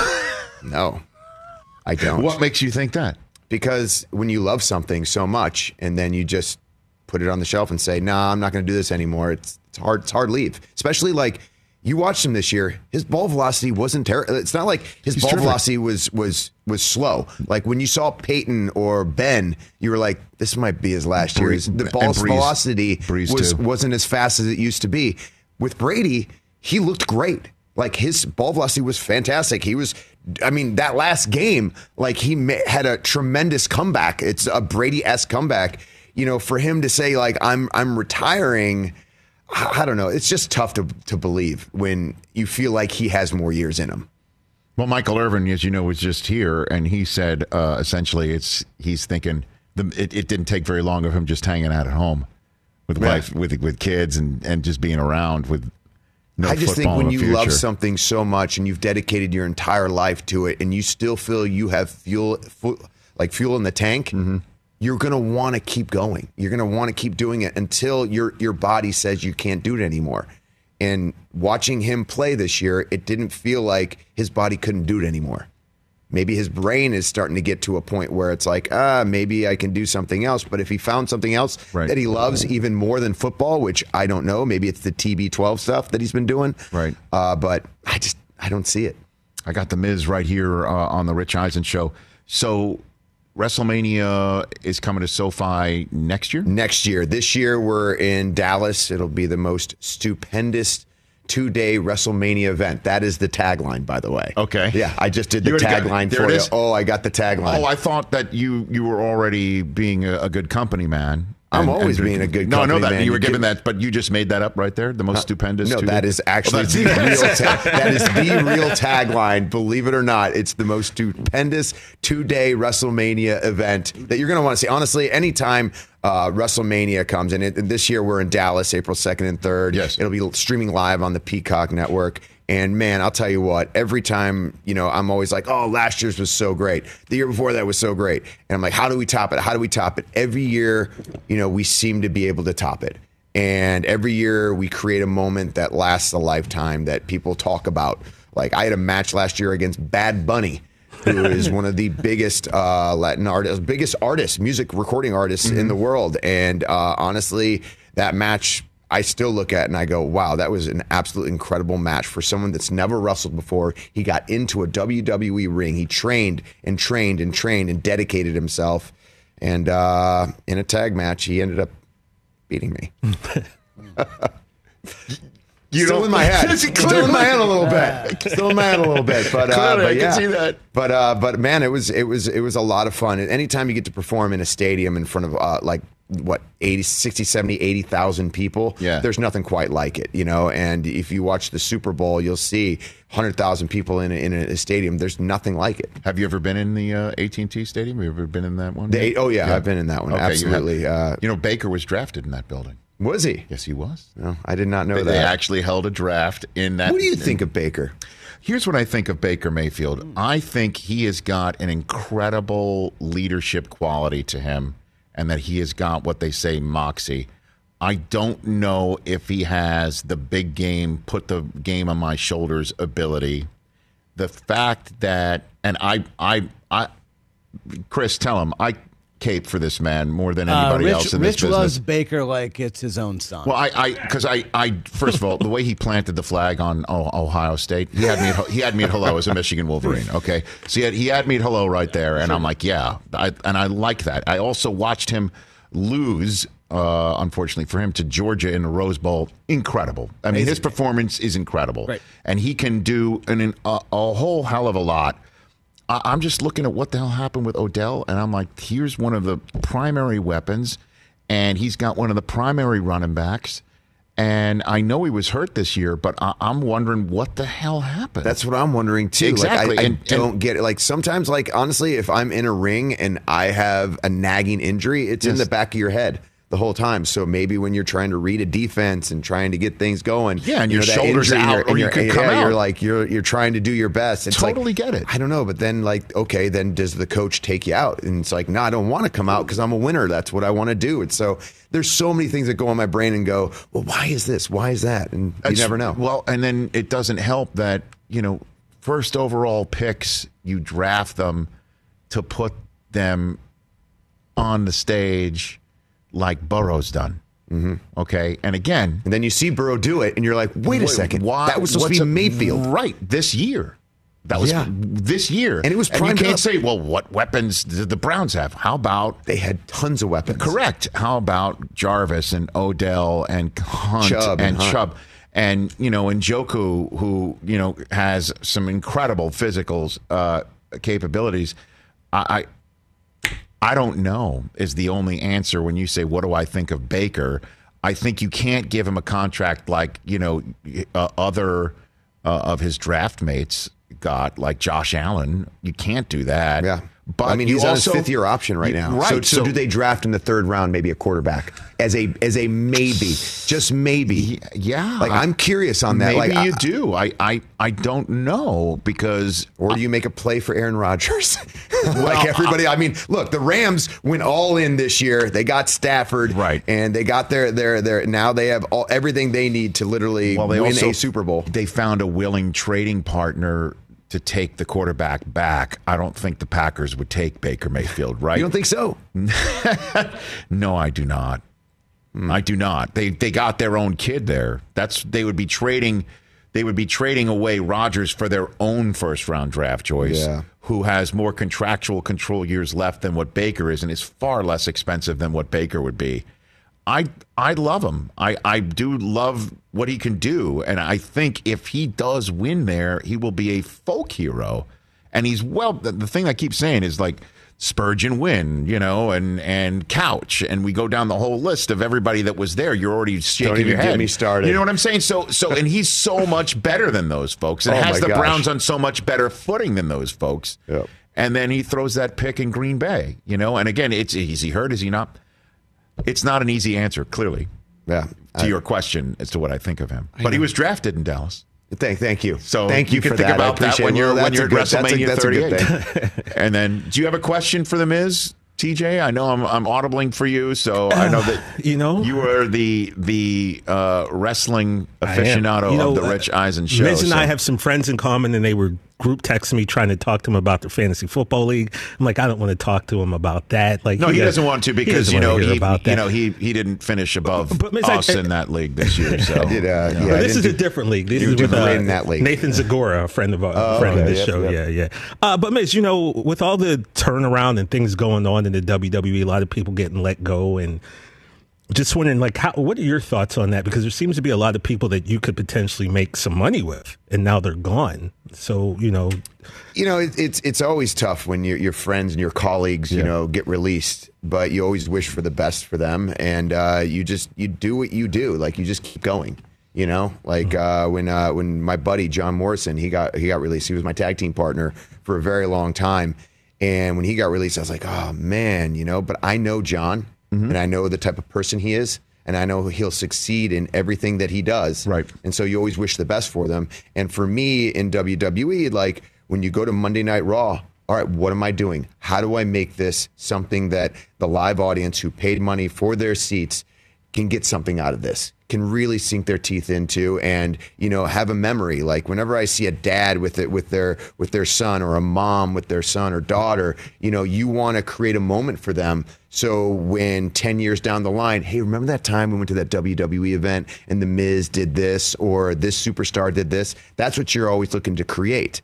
No, I don't. What makes you think that? Because when you love something so much and then you just put it on the shelf and say, "Nah, I'm not going to do this anymore," it's it's hard. It's hard to leave. Especially like you watched him this year. His ball velocity wasn't terrible. It's not like his He's ball terrific. velocity was was was slow. Like when you saw Peyton or Ben, you were like, "This might be his last year." Bree- His, the and ball's Breeze- velocity Breeze was too. wasn't as fast as it used to be. With Brady, he looked great. Like his ball velocity was fantastic. He was, I mean, that last game, like he ma- had a tremendous comeback. It's a Brady-esque comeback. You know, for him to say like I'm I'm retiring, I, I don't know. It's just tough to to believe when you feel like he has more years in him. Well, Michael Irvin, as you know, was just here, and he said uh, essentially, it's he's thinking the, it, it didn't take very long of him just hanging out at home with Yeah. wife, with with kids, and and just being around with. No I just think football when in you the love future. something so much and you've dedicated your entire life to it, and you still feel you have fuel, fu- like fuel in the tank, Mm-hmm. you're gonna want to keep going. You're gonna want to keep doing it until your your body says you can't do it anymore. And watching him play this year, it didn't feel like his body couldn't do it anymore. Maybe his brain is starting to get to a point where it's like, ah, maybe I can do something else. But if he found something else Right. that he loves even more than football, which I don't know, maybe it's the T B twelve stuff that he's been doing. Right. Uh, but I just, I don't see it. I got the Miz right here uh, on the Rich Eisen Show. So WrestleMania is coming to SoFi next year? Next year, this year we're in Dallas. It'll be the most stupendous two-day WrestleMania event. That is the tagline, by the way. Okay. Yeah, I just did the You already got it. tagline There for it you. is. Oh, I got the tagline. Oh, I thought that you you were already being a, a good company man. I'm And- always and being a good No, I know company that man. you were You given could- that, but you just made that up right there. The most stupendous. No, two that day- is actually Oh, the real ta- that is the real tagline. Believe it or not, it's the most stupendous two-day WrestleMania event that you're going to want to see. Honestly, anytime uh, WrestleMania comes, and, it, and this year we're in Dallas, April second and third. Yes. It'll be streaming live on the Peacock Network. And man, I'll tell you what, every time, you know, I'm always like, oh, last year's was so great. The year before that was so great. And I'm like, how do we top it? How do we top it? Every year, you know, we seem to be able to top it. And every year we create a moment that lasts a lifetime that people talk about. Like I had a match last year against Bad Bunny, who is one of the biggest uh, Latin artists, biggest artists, music recording artists mm-hmm. in the world. And uh, honestly, that match I still look at and I go, wow, that was an absolutely incredible match for someone that's never wrestled before. He got into a W W E ring. He trained and trained and trained and dedicated himself. And uh, in a tag match, he ended up beating me. You Still in my head. Still in my head a little bit. Still in my head a little bit. But, uh, but I yeah. can see that. But uh, but man, it was it was it was a lot of fun. And anytime you get to perform in a stadium in front of uh, like what eighty, sixty, seventy, eighty thousand people, yeah. there's nothing quite like it, you know. And if you watch the Super Bowl, you'll see one hundred thousand people in a, in a stadium. There's nothing like it. Have you ever been in the uh, A T and T Stadium? Have you ever been in that one? The, oh yeah, yeah, I've been in that one. Okay, Absolutely. You, have, uh, you know, Baker was drafted in that building. Was he? Yes, he was. No, I did not know they, that. They actually held a draft in that. What do you think of Baker? Here's what I think of Baker Mayfield. I think he has got an incredible leadership quality to him, and that he has got what they say moxie. I don't know if he has the big game, put the game on my shoulders ability. The fact that, and I, I, I, Chris, tell him I cape for this man more than anybody uh, Rich, else in Rich this business. loves Baker like it's his own son. Well, I, I, because I, I, first of all, the way he planted the flag on Ohio State, he had me, at, he had me at hello as a Michigan Wolverine. Okay, so he had, he had me at hello right there, and I'm like, yeah, I, and I like that. I also watched him lose, uh, unfortunately for him, to Georgia in the Rose Bowl. Incredible. I mean, Amazing. His performance is incredible, right. And he can do an, an, a, a whole hell of a lot. I'm just looking at what the hell happened with Odell, and I'm like, here's one of the primary weapons, and he's got one of the primary running backs, and I know he was hurt this year, but I- I'm wondering what the hell happened. That's what I'm wondering, too. Exactly. Like, I, I and, don't and, get it. Like, sometimes, like, honestly, if I'm in a ring and I have a nagging injury, it's yes. in the back of your head the whole time. So maybe when you're trying to read a defense and trying to get things going, yeah, and you your know, shoulders out, your, or you could come yeah, out. You're like you're you're trying to do your best. It's totally like, get it. I don't know, but then like, okay, then does the coach take you out? And it's like, no, I don't want to come out because I'm a winner. That's what I want to do. And so there's so many things that go in my brain and go, well, why is this? Why is that? And you It's, never know. Well, and then it doesn't help that, you know, first overall picks, you draft them to put them on the stage like Burrow's done. Mm-hmm. Okay, and again, and then you see Burrow do it, and you're like, "Wait a second, why, that was supposed to be a, Mayfield, right? This year, that was yeah. this year, and it was. And you can't up. say, "Well, what weapons did the Browns have?" How about they had tons of weapons? Correct. How about Jarvis and Odell and Hunt Chubb and, and Hunt. Chubb and you know Njoku, who you know has some incredible physical uh, capabilities. I. I I don't know is the only answer when you say, what do I think of Baker? I think you can't give him a contract like, you know, uh, other uh, of his draft mates got, like Josh Allen. You can't do that. Yeah. But I mean, he's also, on his fifth year option right now. Right. So, so, so do they draft in the third round maybe a quarterback as a as a maybe, just maybe? Yeah. Like I'm curious on that. Maybe like, you I, do. I, I I don't know because or do you make a play for Aaron Rodgers? Well, like everybody. I mean, look, the Rams went all in this year. They got Stafford, right, and they got their their their. Now they have all everything they need to literally well, they win also, a Super Bowl. They found a willing trading partner to take the quarterback back. I don't think the Packers would take Baker Mayfield, right? You don't think so? No, I do not. Mm. I do not. They they got their own kid there. That's they would be trading they would be trading away Rodgers for their own first round draft choice, yeah. who has more contractual control years left than what Baker is and is far less expensive than what Baker would be. I I love him. I, I do love what he can do. And I think if he does win there, he will be a folk hero. And he's, well, the, the thing I keep saying is like Spurgeon Wynn, you know, and and Couch, and we go down the whole list of everybody that was there. You're already shaking Don't even your head. get me started. You know what I'm saying? So, so, and he's so much better than those folks, and Oh, has my the gosh. Browns on so much better footing than those folks. Yep. And then he throws that pick in Green Bay, you know. And again, it's is he hurt? Is he not? It's not an easy answer, clearly, Yeah. to I- your question as to what I think of him. But he was drafted in Dallas. Thank, thank you. So thank you, you can for think that. I about that appreciate when it. you're Well, when that's you're a at good- that's a- WrestleMania that's a good thirty-eight. thing. And then, do you have a question for the Miz, T J? I know I'm I'm audibling for you, so I know that You know? you are the the uh, wrestling I am. aficionado You know, of the uh, Rich Eisen show. Miz and so- I have some friends in common, and they were group texting me trying to talk to him about their fantasy football league. I'm like, I don't want to talk to him about that. Like, No, he, got- doesn't want to he because doesn't you know wanna hear he about you that. know he he didn't finish above But, Miz, I- us in that league this year. So Did, uh, you know. yeah, I this is didn't a do- different league. This you is do with great uh, in that league. Nathan Zagora, a friend of, our, Oh, friend of okay. this Yep, show. yep. Yeah, yeah. Uh, but Miz, you know, with all the turnaround and things going on in the W W E, a lot of people getting let go, and just wondering, like, how? What are your thoughts on that? Because there seems to be a lot of people that you could potentially make some money with, and now they're gone. So, you know, You know, it, it's it's always tough when your your friends and your colleagues, you Yeah. know, get released, but you always wish for the best for them, and uh, you just you do what you do, like you just keep going. You know, like uh, when uh, when my buddy John Morrison he got he got released. He was my tag team partner for a very long time, and when he got released, I was like, oh man, you know. But I know John, and I know the type of person he is. And I know he'll succeed in everything that he does. Right. And so you always wish the best for them. And for me in W W E, like when you go to Monday Night Raw, all right, what am I doing? How do I make this something that the live audience who paid money for their seats can get something out of this, can really sink their teeth into, and you know, have a memory. Like whenever I see a dad with it with their with their son, or a mom with their son or daughter, you know, you want to create a moment for them. So when ten years down the line, hey, remember that time we went to that W W E event and the Miz did this, or this superstar did this? That's what you're always looking to create.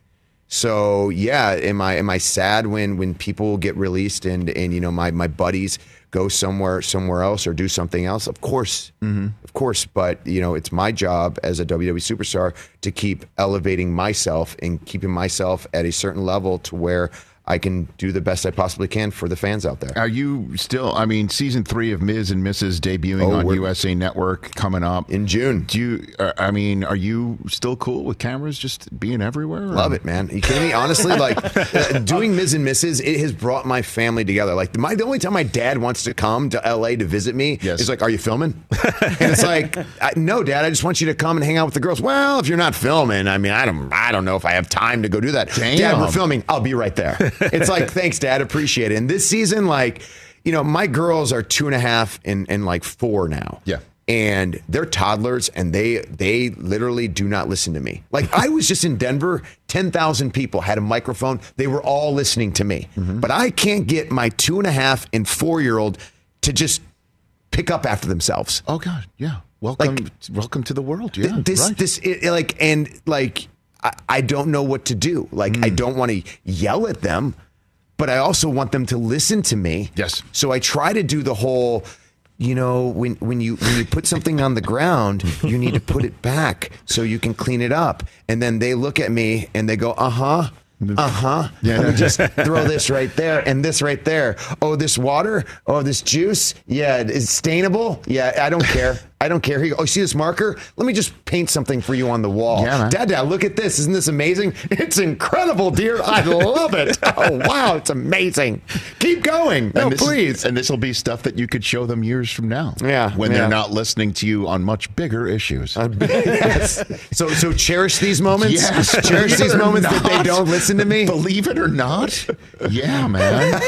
So yeah, am I am I sad when when people get released and and you know my my buddies go somewhere somewhere else or do something else? Of course, mm-hmm. of course. But you know, it's my job as a W W E superstar to keep elevating myself and keeping myself at a certain level to where I can do the best I possibly can for the fans out there. Are you still? I mean, season three of Miz and Missus debuting Oh, on we're- U S A Network coming up In June. Do you? uh, I mean, are you still cool with cameras just being everywhere? or- Love it, man. You kidding me? Honestly, like uh, doing Miz and Missus, it has brought my family together. Like my the only time my dad wants to come to L A to visit me Yes. is like, "Are you filming?" And it's like, I, "No, Dad. I just want you to come and hang out with the girls." Well, if you're not filming, I mean, I don't, I don't know if I have time to go do that. Damn. Dad, we're filming. I'll be right there. It's like, thanks, Dad. Appreciate it. And this season, like, you know, my girls are two and a half and and like four now. Yeah. And they're toddlers, and they they literally do not listen to me. Like I was just in Denver, ten thousand people had a microphone. They were all listening to me. Mm-hmm. But I can't get my two and a half and four year old to just pick up after themselves. Oh God, yeah. Welcome, Like- welcome to the world. Yeah, This right. this it, like and like I, I don't know what to do. Like Mm. I don't want to yell at them, but I also want them to listen to me. Yes. So I try to do the whole, you know, when when you when you put something on the ground, you need to put it back so you can clean it up. And then they look at me and they go, uh huh. Uh huh. Yeah. Let me just throw this right there and this right there. Oh, this water. Oh, this juice. Yeah, it's stainable. Yeah, I don't care. I don't care. Here you go. Oh, see this marker? Let me just paint something for you on the wall. Yeah, man. Dad, Dad, look at this. Isn't this amazing? It's incredible, dear. I love it. Oh, wow. It's amazing. Keep going. No, and this, please. And this will be stuff that you could show them years from now. Yeah, when yeah. they're not listening to you on much bigger issues. Uh, yes. So, so cherish these moments. Yes. Cherish Believe these it or moments that they not. don't listen to me. Believe it or not, yeah, man.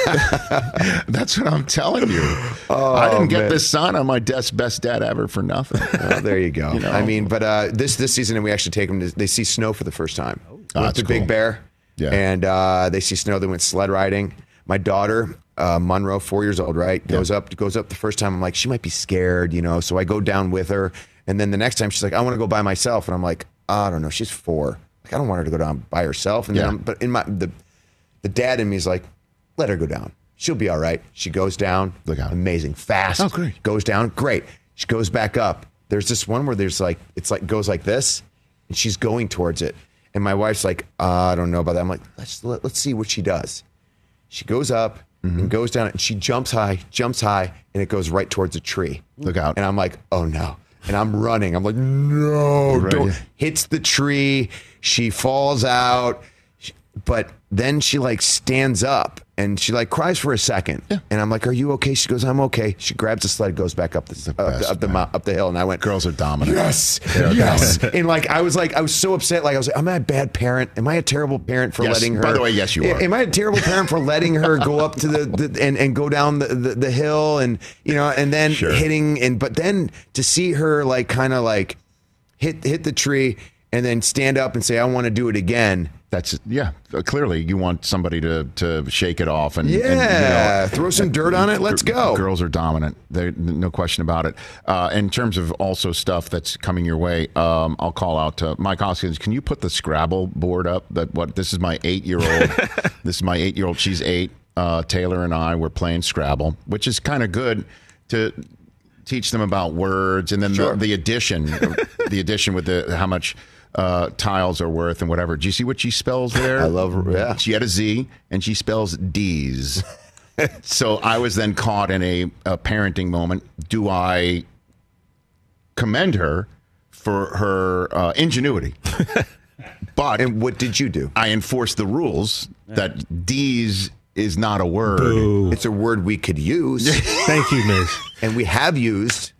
That's what I'm telling you. I didn't get man. this sign on my desk, best dad ever, for nothing. Oh, there you go. You know? I mean, but uh, this this season, and we actually take them to they see snow for the first time. Oh, With that's the Big cool. Bear. Yeah. And uh, they see snow. They went sled riding. My daughter, uh, Monroe, four years old, right, goes up goes up the first time. I'm like, she might be scared, you know. So I go down with her, and then the next time she's like, I want to go by myself, and I'm like, I don't know, she's four. Like, I don't want her to go down by herself. And Yeah. then I'm, but in my the the dad in me is like, let her go down. She'll be all right. She goes down. Look out. Amazing, fast. Oh, great. Goes down, great. She goes back up. There's this one where there's like, it's like, goes like this, and she's going towards it. And my wife's like, uh, I don't know about that. I'm like, let's, let, let's see what she does. She goes up, mm-hmm. and goes down, and she jumps high, jumps high, and it goes right towards a tree. Look out. And I'm like, oh no. And I'm running. I'm like, no, right. don't. Hits the tree. She falls out. But then she like stands up and she like cries for a second. Yeah. And I'm like, are you okay? She goes, I'm okay. She grabs the sled, goes back up the, the up, the, best, up, the, up the hill. And I went, girls are dominant. Yes. They're Yes. dominant. And like, I was like, I was so upset. Like I was like, am I a bad parent? Am I a terrible parent for Yes. letting her? By the way, yes, you are. Am I a terrible parent for letting her go up to the, the and, and go down the, the, the hill and, you know, and then Sure. hitting and, but then to see her like kind of like hit, hit the tree and then stand up and say, I want to do it again. That's yeah. Clearly, you want somebody to, to shake it off and yeah, and, you know, throw some dirt on it. Let's go. Girls are dominant. There, no question about it. Uh, in terms of also stuff that's coming your way, um, I'll call out to Mike Hoskins. Can you put the Scrabble board up? That what? This is my eight-year-old. This is my eight-year-old. She's eight. Uh, Taylor and I were playing Scrabble, which is kind of good to teach them about words, and then Sure. the, the addition, the addition with the how much. Uh, tiles are worth and whatever. Do you see what she spells there? I love her. Yeah. She had a Z and she spells D's. So I was then caught in a, a parenting moment. Do I commend her for her uh, ingenuity? But and what did you do? I enforced the rules that D's is not a word. Boo. It's a word we could use. Thank you, Miz. And we have used.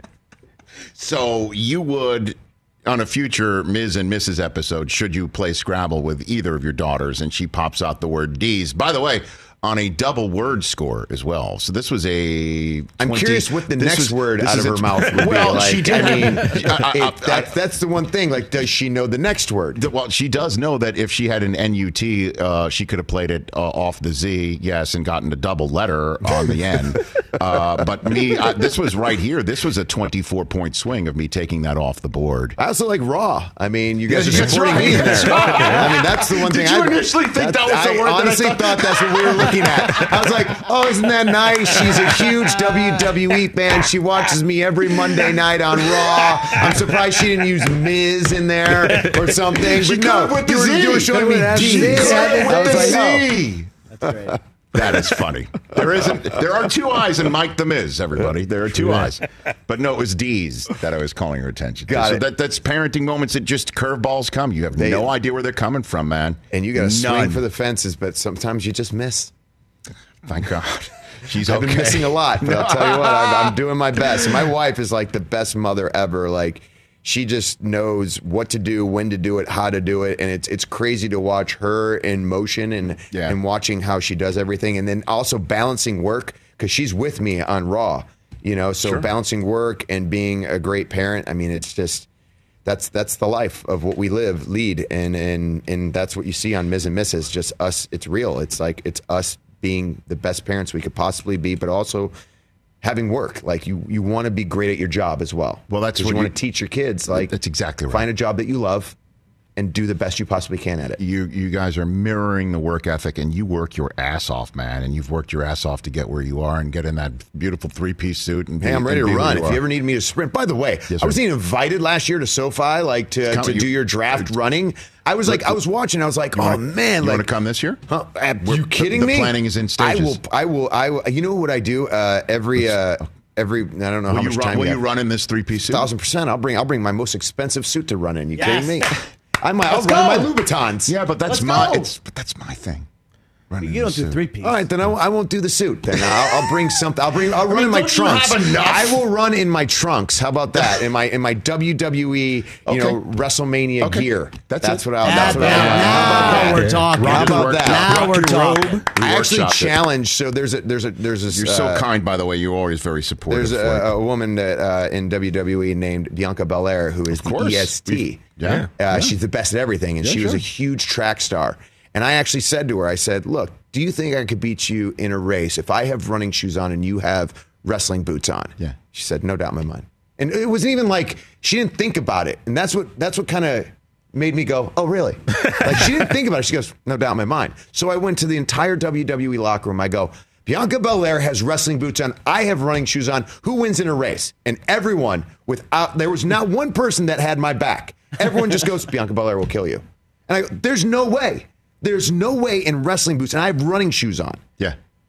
So you would, on a future Miz and Missus episode, should you play Scrabble with either of your daughters and she pops out the word D's, by the way, on a double word score as well. So this was a twenty, I'm curious what the this next was, word out of her a, mouth would well, be. Like, she did. I mean, I, I, it, I, that, that's the one thing. Like, does she know the next word? Well, she does know that if she had an N U T, uh, she could have played it uh, off the Z, yes, and gotten a double letter on the N. uh, but me, I, this was right here. This was a twenty-four point swing of me taking that off the board. I also like Raw. I mean, you guys Yeah, are that's supporting right. me in there. That's right. I mean, that's the one Did thing. you I initially think that was the I word that I honestly thought- thought that's what we were looking at. I was like, oh, isn't that nice? She's a huge W W E fan. She watches me every Monday night on Raw. I'm surprised she didn't use Miz in there or something. She But no, could with the you were, Z. you were showing me She D. could I with was the like, oh. Z. That's great. That is funny. There isn't. There are two eyes in Mike the Miz. Everybody, there are two eyes. But no, it was D's that I was calling her attention to. Got so it. That, that's parenting moments that just curveballs come. You have They- no idea where they're coming from, man. And you got to swing None. for the fences, but sometimes you just miss. Thank God. She's I've okay. been missing a lot, but I'll tell you what, I'm, I'm doing my best. My wife is like the best mother ever. Like, she just knows what to do, when to do it, how to do it, and it's it's crazy to watch her in motion and Yeah. and watching how she does everything, and then also balancing work because she's with me on Raw, you know. So Sure. balancing work and being a great parent. I mean, it's just. That's that's the life of what we live, lead, and and and that's what you see on Miz and Missus Just us. It's real. It's like it's us being the best parents we could possibly be, but also having work. Like you, you want to be great at your job as well. Well, that's 'Cause what you want you- to teach your kids. Like That's exactly right. Find a job that you love, and do the best you possibly can at it. You you guys are mirroring the work ethic, and you work your ass off, man. And you've worked your ass off to get where you are and get in that beautiful three piece suit. And Hey, be- I'm ready and to be where run. you If you are. ever need me to sprint, by the way, Yes, I was sir. even invited last year to SoFi, like to, Come- to you- do your draft running. I was like, I was watching. I was like, You oh wanna- man, you like, want to come this year? Huh? Are We're- you kidding the me? planning is in stages. I will. I will. I will. You know what I do? Uh, every. Uh, every. I don't know Will how you much run, time. will we you have. run in this three piece suit? Thousand percent. I'll bring. I'll bring my most expensive suit to run in. You Yes. kidding me? I might. I'll Let's run in go. my Louboutins. Yeah, but that's Let's my. go. It's, but that's my thing. Running You in don't the do suit. three piece. All right, then I, I won't do the suit. Then I'll, I'll bring something. I'll bring. I'll run mean, in my don't you trunks. have enough? I will run in my trunks. How about that? In my in my W W E, you Okay. know, WrestleMania Okay. gear. That's That's it. what I'll. Now, That's what now, I'll. now How about we're that? talking. How about Rock- that? Now rock we're your talking. robe. I actually Workshopped it. challenged. So there's a there's a there's a. You're so uh, kind, by the way. You're always very supportive. There's for a, it. a woman that uh, in W W E named Bianca Belair who is the course. E S T. Yeah. Uh, Yeah. She's the best at everything, and Yeah, she was sure. a huge track star. And I actually said to her, I said, "Look, do you think I could beat you in a race if I have running shoes on and you have wrestling boots on?" Yeah. She said, "No doubt in my mind." And it wasn't even like she didn't think about it, and that's what that's what kind of made me go, "Oh, really?" Like she didn't think about it. She goes, "No doubt in my mind." So I went to the entire W W E locker room. I go, Bianca Belair has wrestling boots on. I have running shoes on. Who wins in a race? And everyone, without there was not one person that had my back. Everyone just goes, Bianca Belair will kill you. And I go, there's no way. There's no way in wrestling boots, and I have running shoes on. Yeah.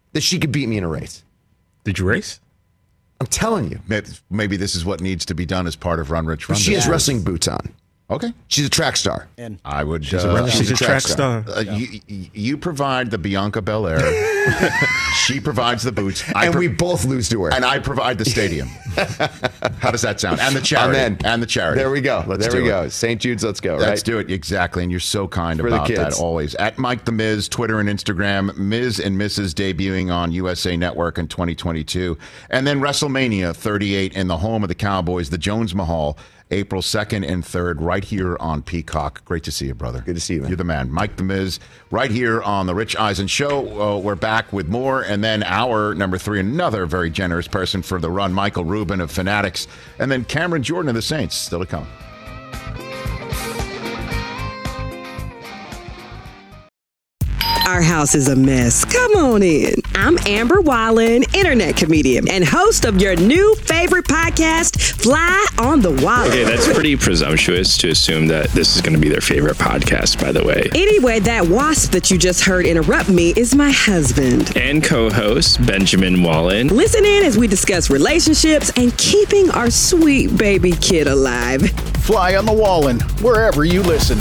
that she could beat me in a race. Did you race? I'm telling you. Maybe, maybe this is what needs to be done as part of Run Rich Run. She has This. wrestling boots on. Okay. She's a track star. And I would. She's uh, a, runner. she's a track star. Uh, you, you provide the Bianca Belair. She provides the boots. I and pro- we both lose to her. And I provide the stadium. How does that sound? And the charity. Amen. And the charity. There we go. Let's there do we it. go. Saint Jude's, let's go. Let's right? do it. Exactly. And you're so kind For the about that kids. always. At Mike the Miz, Twitter and Instagram. Miz and Missus debuting on U S A Network in twenty twenty-two. And then WrestleMania thirty-eight in the home of the Cowboys, the Jones Mahal, April second and third, right here on Peacock. Great to see you, brother. Good to see you, man. You're the man. Mike the Miz, right here on The Rich Eisen Show. Uh, we're back with more. And then our number three, another very generous person for the run, Michael Rubin of Fanatics. And then Cameron Jordan of the Saints, still to come. Our house is a mess. Come on in. I'm Amber Wallen, internet comedian and host of your new favorite podcast, Fly on the Wall. Okay, that's pretty presumptuous to assume that this is going to be their favorite podcast, by the way. Anyway, that wasp that you just heard interrupt me is my husband. And co-host Benjamin Wallen. Listen in as we discuss relationships and keeping our sweet baby kid alive. Fly on the Wallen, wherever you listen.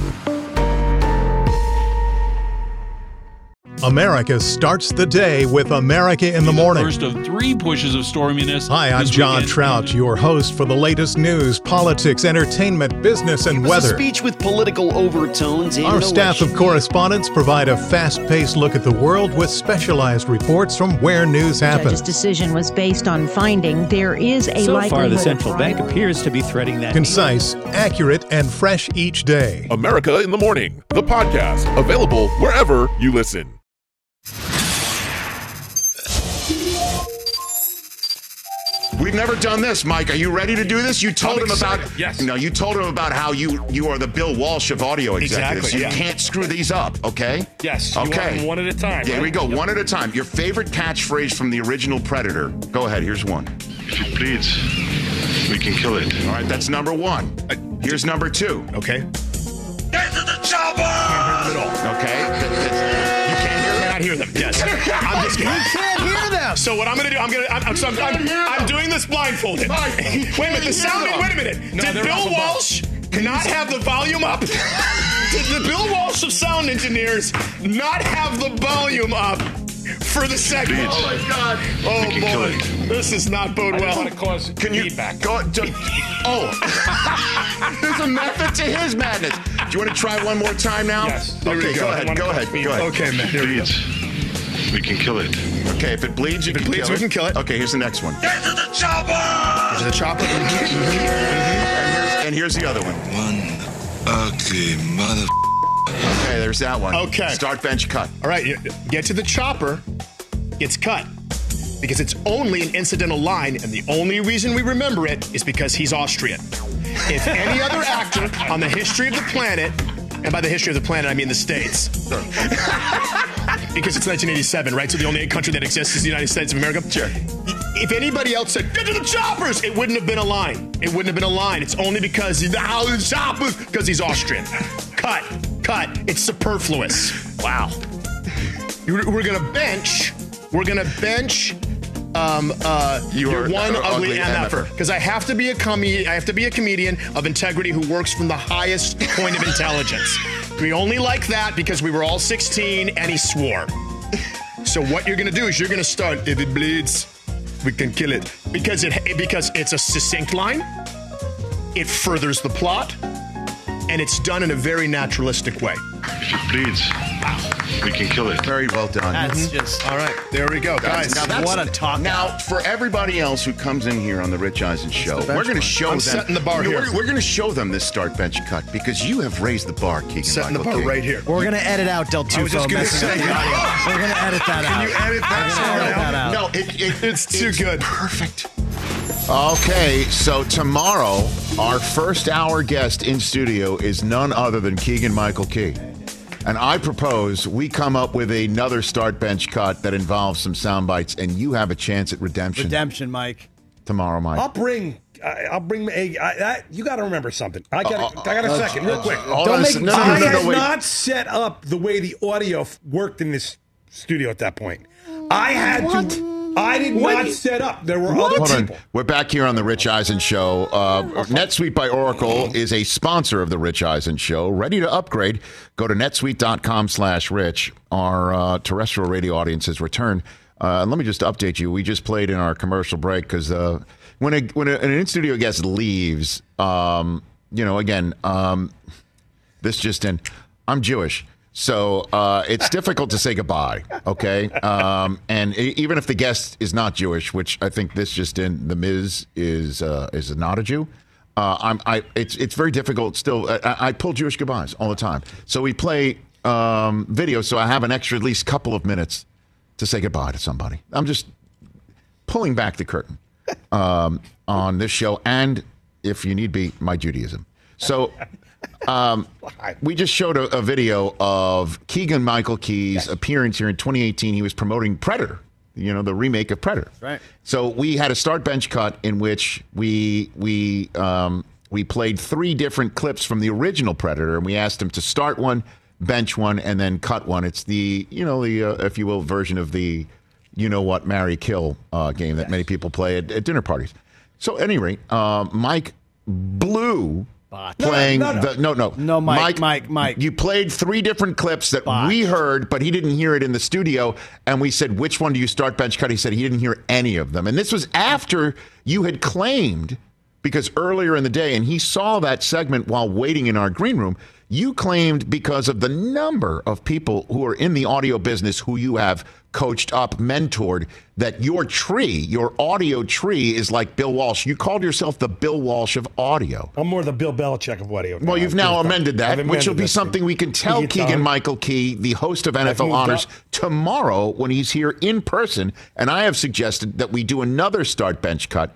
America starts the day with America in the Morning. First of three pushes of storminess. Hi, I'm John weekend. Trout, your host for the latest news, politics, entertainment, business, and It was weather. a speech with political overtones. And Our an staff election. of correspondents provide a fast-paced look at the world with specialized reports from where news The judge's happens. decision was based on finding there is a So likelihood far, the of central bank bribery. appears to be threading that. Concise, accurate, and fresh each day. America in the Morning, the podcast, available wherever you listen. We've never done this, Mike. Are you ready to do this? You told I'm him excited. about Yes. No, you told him about how you you are the Bill Walsh of audio executives. Exactly, You yeah. can't screw these up, okay? Yes. you Okay. want them one at a time. Yeah, here right? we go. One at a time. Your favorite catchphrase from the original Predator. Go ahead. Here's one. If it bleeds, we can kill it. All right, that's number one. Here's number two. Okay. Get to the chopper! Okay. That- that's- you can't hear them? Cannot hear them. Yes. I'm just kidding. You can't hear them. So what I'm gonna do? I'm gonna. I'm. I'm, so I'm, I'm, I'm doing this blindfolded. Wait a minute. The sound. Wait a minute. No, Did they're Bill up above. Walsh not have the volume up? Did the Bill Walsh of sound engineers not have the volume up for the segment? Please. Oh my God! Oh We can kill boy, it. this is not bode I well. don't want to cause Can you feedback. go? Do, oh, there's a method to his madness. Do you want to try one more time now? Yes. Okay, There we go go. I ahead. wanna Go cause ahead. Go feedback. ahead. Okay, man. Here we go. Bleeds, we can kill it. Okay, if it bleeds, you If it can bleeds, kill we can kill it. Okay, here's the next one. Get to the chopper! Is it a chopper? And here's, and here's the other one. One ugly mother. Okay, there's that one. Okay. Start bench cut. All right, you- get to the chopper. It's cut because it's only an incidental line, and the only reason we remember it is because he's Austrian. If any other actor on the history of the planet, and by the history of the planet I mean the States, because it's nineteen eighty-seven, right? So the only country that exists is the United States of America. Sure. If anybody else said, get to the choppers, it wouldn't have been a line. It wouldn't have been a line. It's only because he's oh, the choppers, because he's Austrian. Cut, cut. It's superfluous. Wow. We're we're gonna bench. We're gonna bench. Um, uh, You you're are one uh, ugly ugly M F-er. M F-er. Because I have to be a com- I have to be a comedian of integrity who works from the highest point of intelligence. We only like that because we were all sixteen and he swore. So what you're gonna do is you're gonna start. If it bleeds, we can kill it because it because it's a succinct line. It furthers the plot, and it's done in a very naturalistic way. If it bleeds, we can kill it. Very well done. That's just All right, there we go, guys. Now that's- what a talk. Now, for everybody else who comes in here on the Rich Eisen show, the we're going to benchmark. show I'm them. setting the bar No, here. We're, we're going to show them this start bench cut because you have raised the bar, Keegan. Setting the Michael bar Key. right here. We're gonna edit out Del I was just Tufo gonna messing up say- the audio. We're gonna edit that out. Can you edit that We're gonna part edit that out? out. No, it, it, It's too good. Perfect. Okay, so tomorrow, our first hour guest in studio is none other than Keegan Michael Key. And I propose we come up with another start bench cut that involves some sound bites, and you have a chance at redemption Redemption, Mike. tomorrow, Mike. I'll bring. I, I'll bring. A, I, I, you got to remember something. I got. Uh, I got a uh, second, real quick. hold on a Don't make. second. No, I no, no, no, had wait. not set up the way the audio f- worked in this studio at that point. I had What? to. I did What? not set up. There were Hold other on. people. We're back here on the Rich Eisen Show. Uh, NetSuite by Oracle is a sponsor of the Rich Eisen Show. Ready to upgrade? Go to netsuite.com slash rich. Our uh, terrestrial radio audience has returned. Uh, let me just update you. We just played in our commercial break because uh, when, a, when a, an in-studio guest leaves, um, you know, again, um, this just in, I'm Jewish. So uh, it's difficult to say goodbye, okay? Um, and e- even if the guest is not Jewish, which I think this just in, the Miz is uh, is not a Jew. Uh, I'm, I it's it's very difficult still. I, I pull Jewish goodbyes all the time. So we play um, video, so I have an extra at least couple of minutes to say goodbye to somebody. I'm just pulling back the curtain um, on this show, and if you need be, my Judaism. So. Um, we just showed a, a video of Keegan-Michael Key's yes. appearance here in twenty eighteen. He was promoting Predator, you know, the remake of Predator. Right. So we had a start bench cut in which we we um, we played three different clips from the original Predator, and we asked him to start one, bench one, and then cut one. It's the, you know, the, uh, if you will, version of the, you know what, marry, kill uh, game that yes. many people play at, at dinner parties. So at any rate, uh, Mike blew... Botch. Playing no, no, no. the no no no Mike, Mike Mike Mike you played three different clips that Botch. we heard, but he didn't hear it in the studio, and we said, which one do you start bench cut? He said he didn't hear any of them, and this was after you had claimed, because earlier in the day, and he saw that segment while waiting in our green room, you claimed because of the number of people who are in the audio business who you have coached up, mentored, that your tree, your audio tree is like Bill Walsh. You called yourself the Bill Walsh of audio. I'm more the Bill Belichick of audio. Well, you've now amended that, amended which will be this something thing. we can tell Keegan-Michael Key, the host of N F L Honors, up. tomorrow when he's here in person. And I have suggested that we do another start bench cut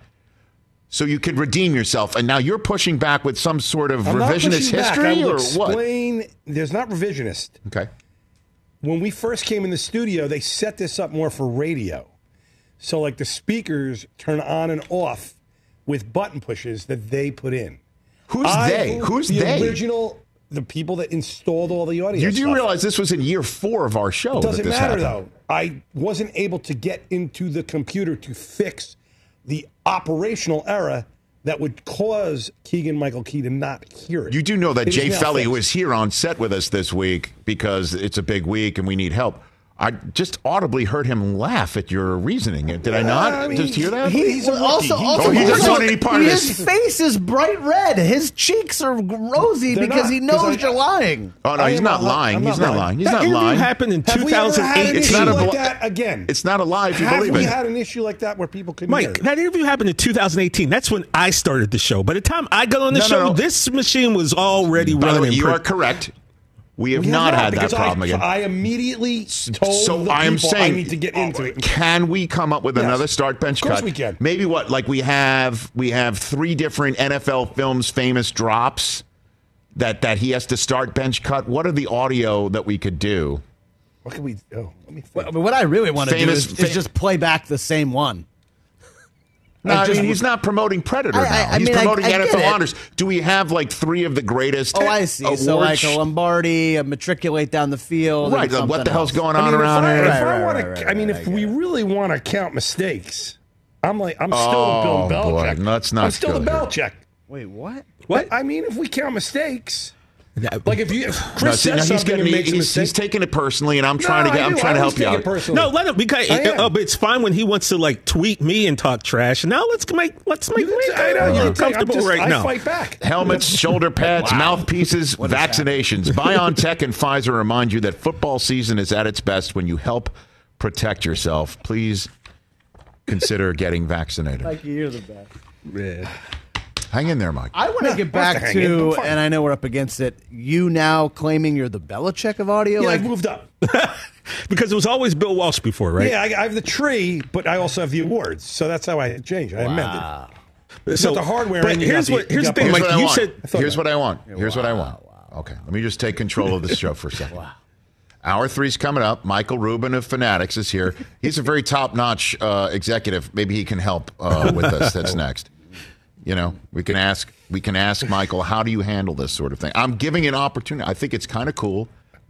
so you could redeem yourself. And now you're pushing back with some sort of I'm revisionist history or what? Explain. There's not revisionist. Okay. When we first came in the studio, they set this up more for radio. So, like, the speakers turn on and off with button pushes that they put in. Who's I they? Who's the they? The original, the people that installed all the audio. You do stuff. realize this was in year four of our show. It doesn't that this matter, happened. though. I wasn't able to get into the computer to fix the operational error that would cause Keegan-Michael Key to not hear it. You do know that It Jay is now Felly, fixed. who was here on set with us this week because it's a big week and we need help, I just audibly heard him laugh at your reasoning. Did I not I mean, just hear that? He, He's a well, also, rookie. also, Oh, he also, doesn't want any part of his this. face is bright red. His cheeks are rosy They're because not, he 'cause knows I- you're lying. Oh, no, I he's am not not li- lying. I'm He's not not lying. lying. He's That not interview lying. happened in Have we ever had an It's issue not a like bl- that again? It's not a lie if you Have believe we it. had an issue like that where people couldn't hear Mike, it? that interview happened in two thousand eighteen. That's when I started the show. By the time I got on the No, no, show, no. this machine was already By the running. way, in you pre- are correct. We have We not had that because problem I, again. I immediately told So the I am people saying, I need to get into it. Can we come up with Yes. another start bench Of course cut? we can. Maybe what, like we have we have three different N F L Films famous drops that that he has to start bench cut. What are the audio that we could do? What can we? Oh, let me think. What, what I really want to do Famous- is, fa- is just play back the same one. No, I just- mean, he's not promoting Predator I- now. I- I he's mean, I- promoting I N F L get it. Honors. Do we have like three of the greatest? Oh, I see. awards? So like a Lombardi, a matriculate down the field. Right. and Like, what something the hell's else. going I on mean, if around I, here? if Right, I right, want right, to, right, I mean, right, if I we get it. really want to count mistakes, I'm like, I'm still Oh, the Bill boy. Belichick. Let's not I'm still go the here. Belichick. Wait, what? What? I mean, if we count mistakes, like if you, if Chris No, see, says now he's something getting and makes a he's, mistake, he's taking it personally, and I'm trying No, to get. I I'm do. trying I to always help you take it out. personally. No, let him. Because I am. oh, but it's fine when he wants to like tweet me and talk trash. Now let's make let's make You can me say- I know, you can take- I'm comfortable just- right I now. fight back. Helmets, shoulder pads, mouthpieces, vaccinations. BioNTech and Pfizer remind you that football season is at its best when you help protect yourself. Please consider getting vaccinated. Like you're the best. Yeah. Hang in there, Mike. I want to get wants to back hang in. to, I'm fine. and I know we're up against it. You now claiming you're the Belichick of audio. yeah, like, I've moved up. Because it was always Bill Walsh before, right? Yeah, I, I have the tree, but I also have the awards, so that's how I changed. I amended. It's So not the hardware. but and you here's got what- the, here's you the got thing, Here's Mike, what I you want. said- Here's what I want. Here's what I want. Okay, let me just take control of this show for a second. Hour three's coming up. Michael Rubin of Fanatics is here. He's a very top-notch uh, executive. Maybe he can help uh, with us. That's next. You know, we can ask. We can ask Michael, how do you handle this sort of thing? I'm giving an opportunity. I think it's kind of cool.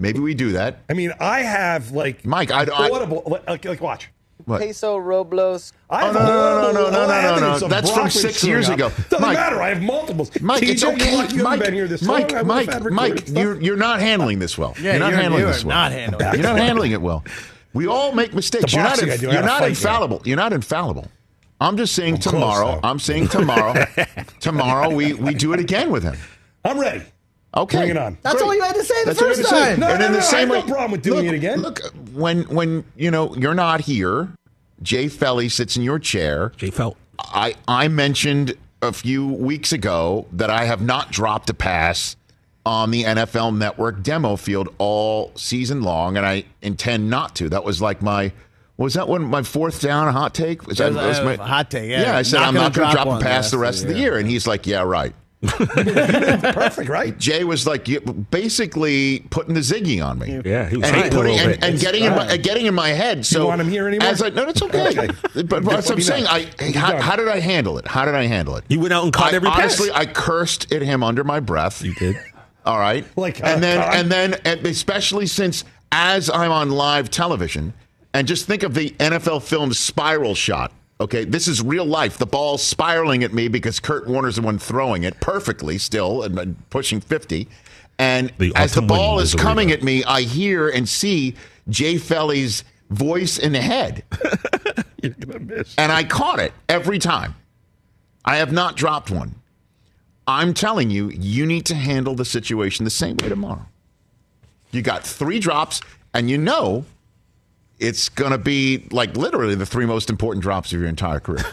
Maybe we do that. I mean, I have like Mike. I, I horrible. Like, like, watch. What? Peso Roblos. I have Oh, no, no, horrible, no, no, no, no, evidence no. of That's from broccoli six screwing years up. ago. Doesn't Mike. matter. I have multiples. Mike, T J, it's okay. You, like, you Mike, haven't been here this Mike, long. I Mike, would have had Mike, recorded stuff. you're you're not handling this well. Yeah, you're not you're- handling you're this well. not handling it. You're not handling it well. We all make mistakes. The You're not. boxing I Inf- do, I you're gotta not fight infallible. You're not infallible. I'm just saying I'm close, tomorrow. though. I'm saying tomorrow. tomorrow we we do it again with him. I'm ready. Okay. Bring it on. That's Great. all you had to say the That's all you first had to say. time. No, and no, in no, the same I way, have no problem with doing look, it again. Look, when when you know you're not here, Jay Felly sits in your chair. Jay Felt. I I mentioned a few weeks ago that I have not dropped a pass on the N F L Network demo field all season long, and I intend not to. That was like my. Was that one my fourth down hot take? Was that, That was, was uh, my, hot take, yeah. Yeah, I said Not I'm gonna not going to drop drop a one pass the rest of the year, and he's like, "Yeah, right." Perfect, right? Jay was like you- basically putting the ziggy on me. Yeah, he was and, hating a putting, little and, bit. and getting in my, uh, getting in my head. So want him here anymore? As I, no, it's okay. Okay. But, but that's what I'm Let me saying. know. I how, how did I handle it? How did I handle it? You went out and caught I, every pass. honestly, I cursed at him under my breath. You did. All right. Like, uh, and then Todd? and then and especially since as I'm on live television, and just think of the N F L film spiral shot. Okay, this is real life. The ball's spiraling at me because Kurt Warner's the one throwing it perfectly still and and pushing fifty. And The as the autumn ball wind is is a coming rebound. at me, I hear and see Jay Felly's voice in the head. You're gonna miss. And I caught it every time. I have not dropped one. I'm telling you, you need to handle the situation the same way tomorrow. You got three drops, and you know it's going to be like literally the three most important drops of your entire career.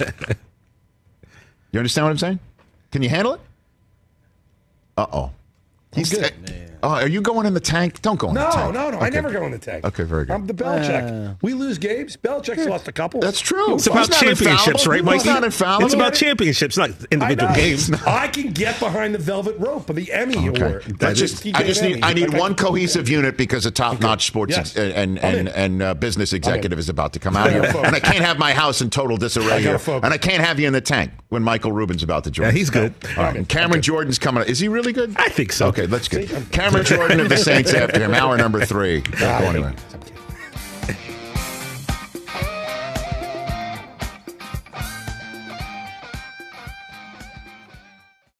You understand what I'm saying? Can you handle it? Uh-oh. He's good. Oh, are you going in the tank? Don't go in the No, tank. no, no. I Okay. never go in the tank. Okay, very good. I'm the Belichick. we lose games. Belichick's lost a couple. That's true. It's about He's not championships, infallible. right, Mikey? He's not infallible. It's about championships, not I individual know. games. I can get behind the velvet rope of the Emmy Okay. award. I That's just, T I J just need, Emmy. I need Okay. one cohesive unit because a top-notch sports Yes. ex- and I'm and in. and uh, business executive is about to come out I here, gotta focus. and I can't have my house in total disarray I gotta here, focus. and I can't have you in the tank when Michael Rubin's about to join. Yeah, us. he's good. All right, and Cameron Jordan's coming. Is he really good? I think so. Okay, let's go. Cameron Jordan of the Saints after him. Hour number three. Go anyway.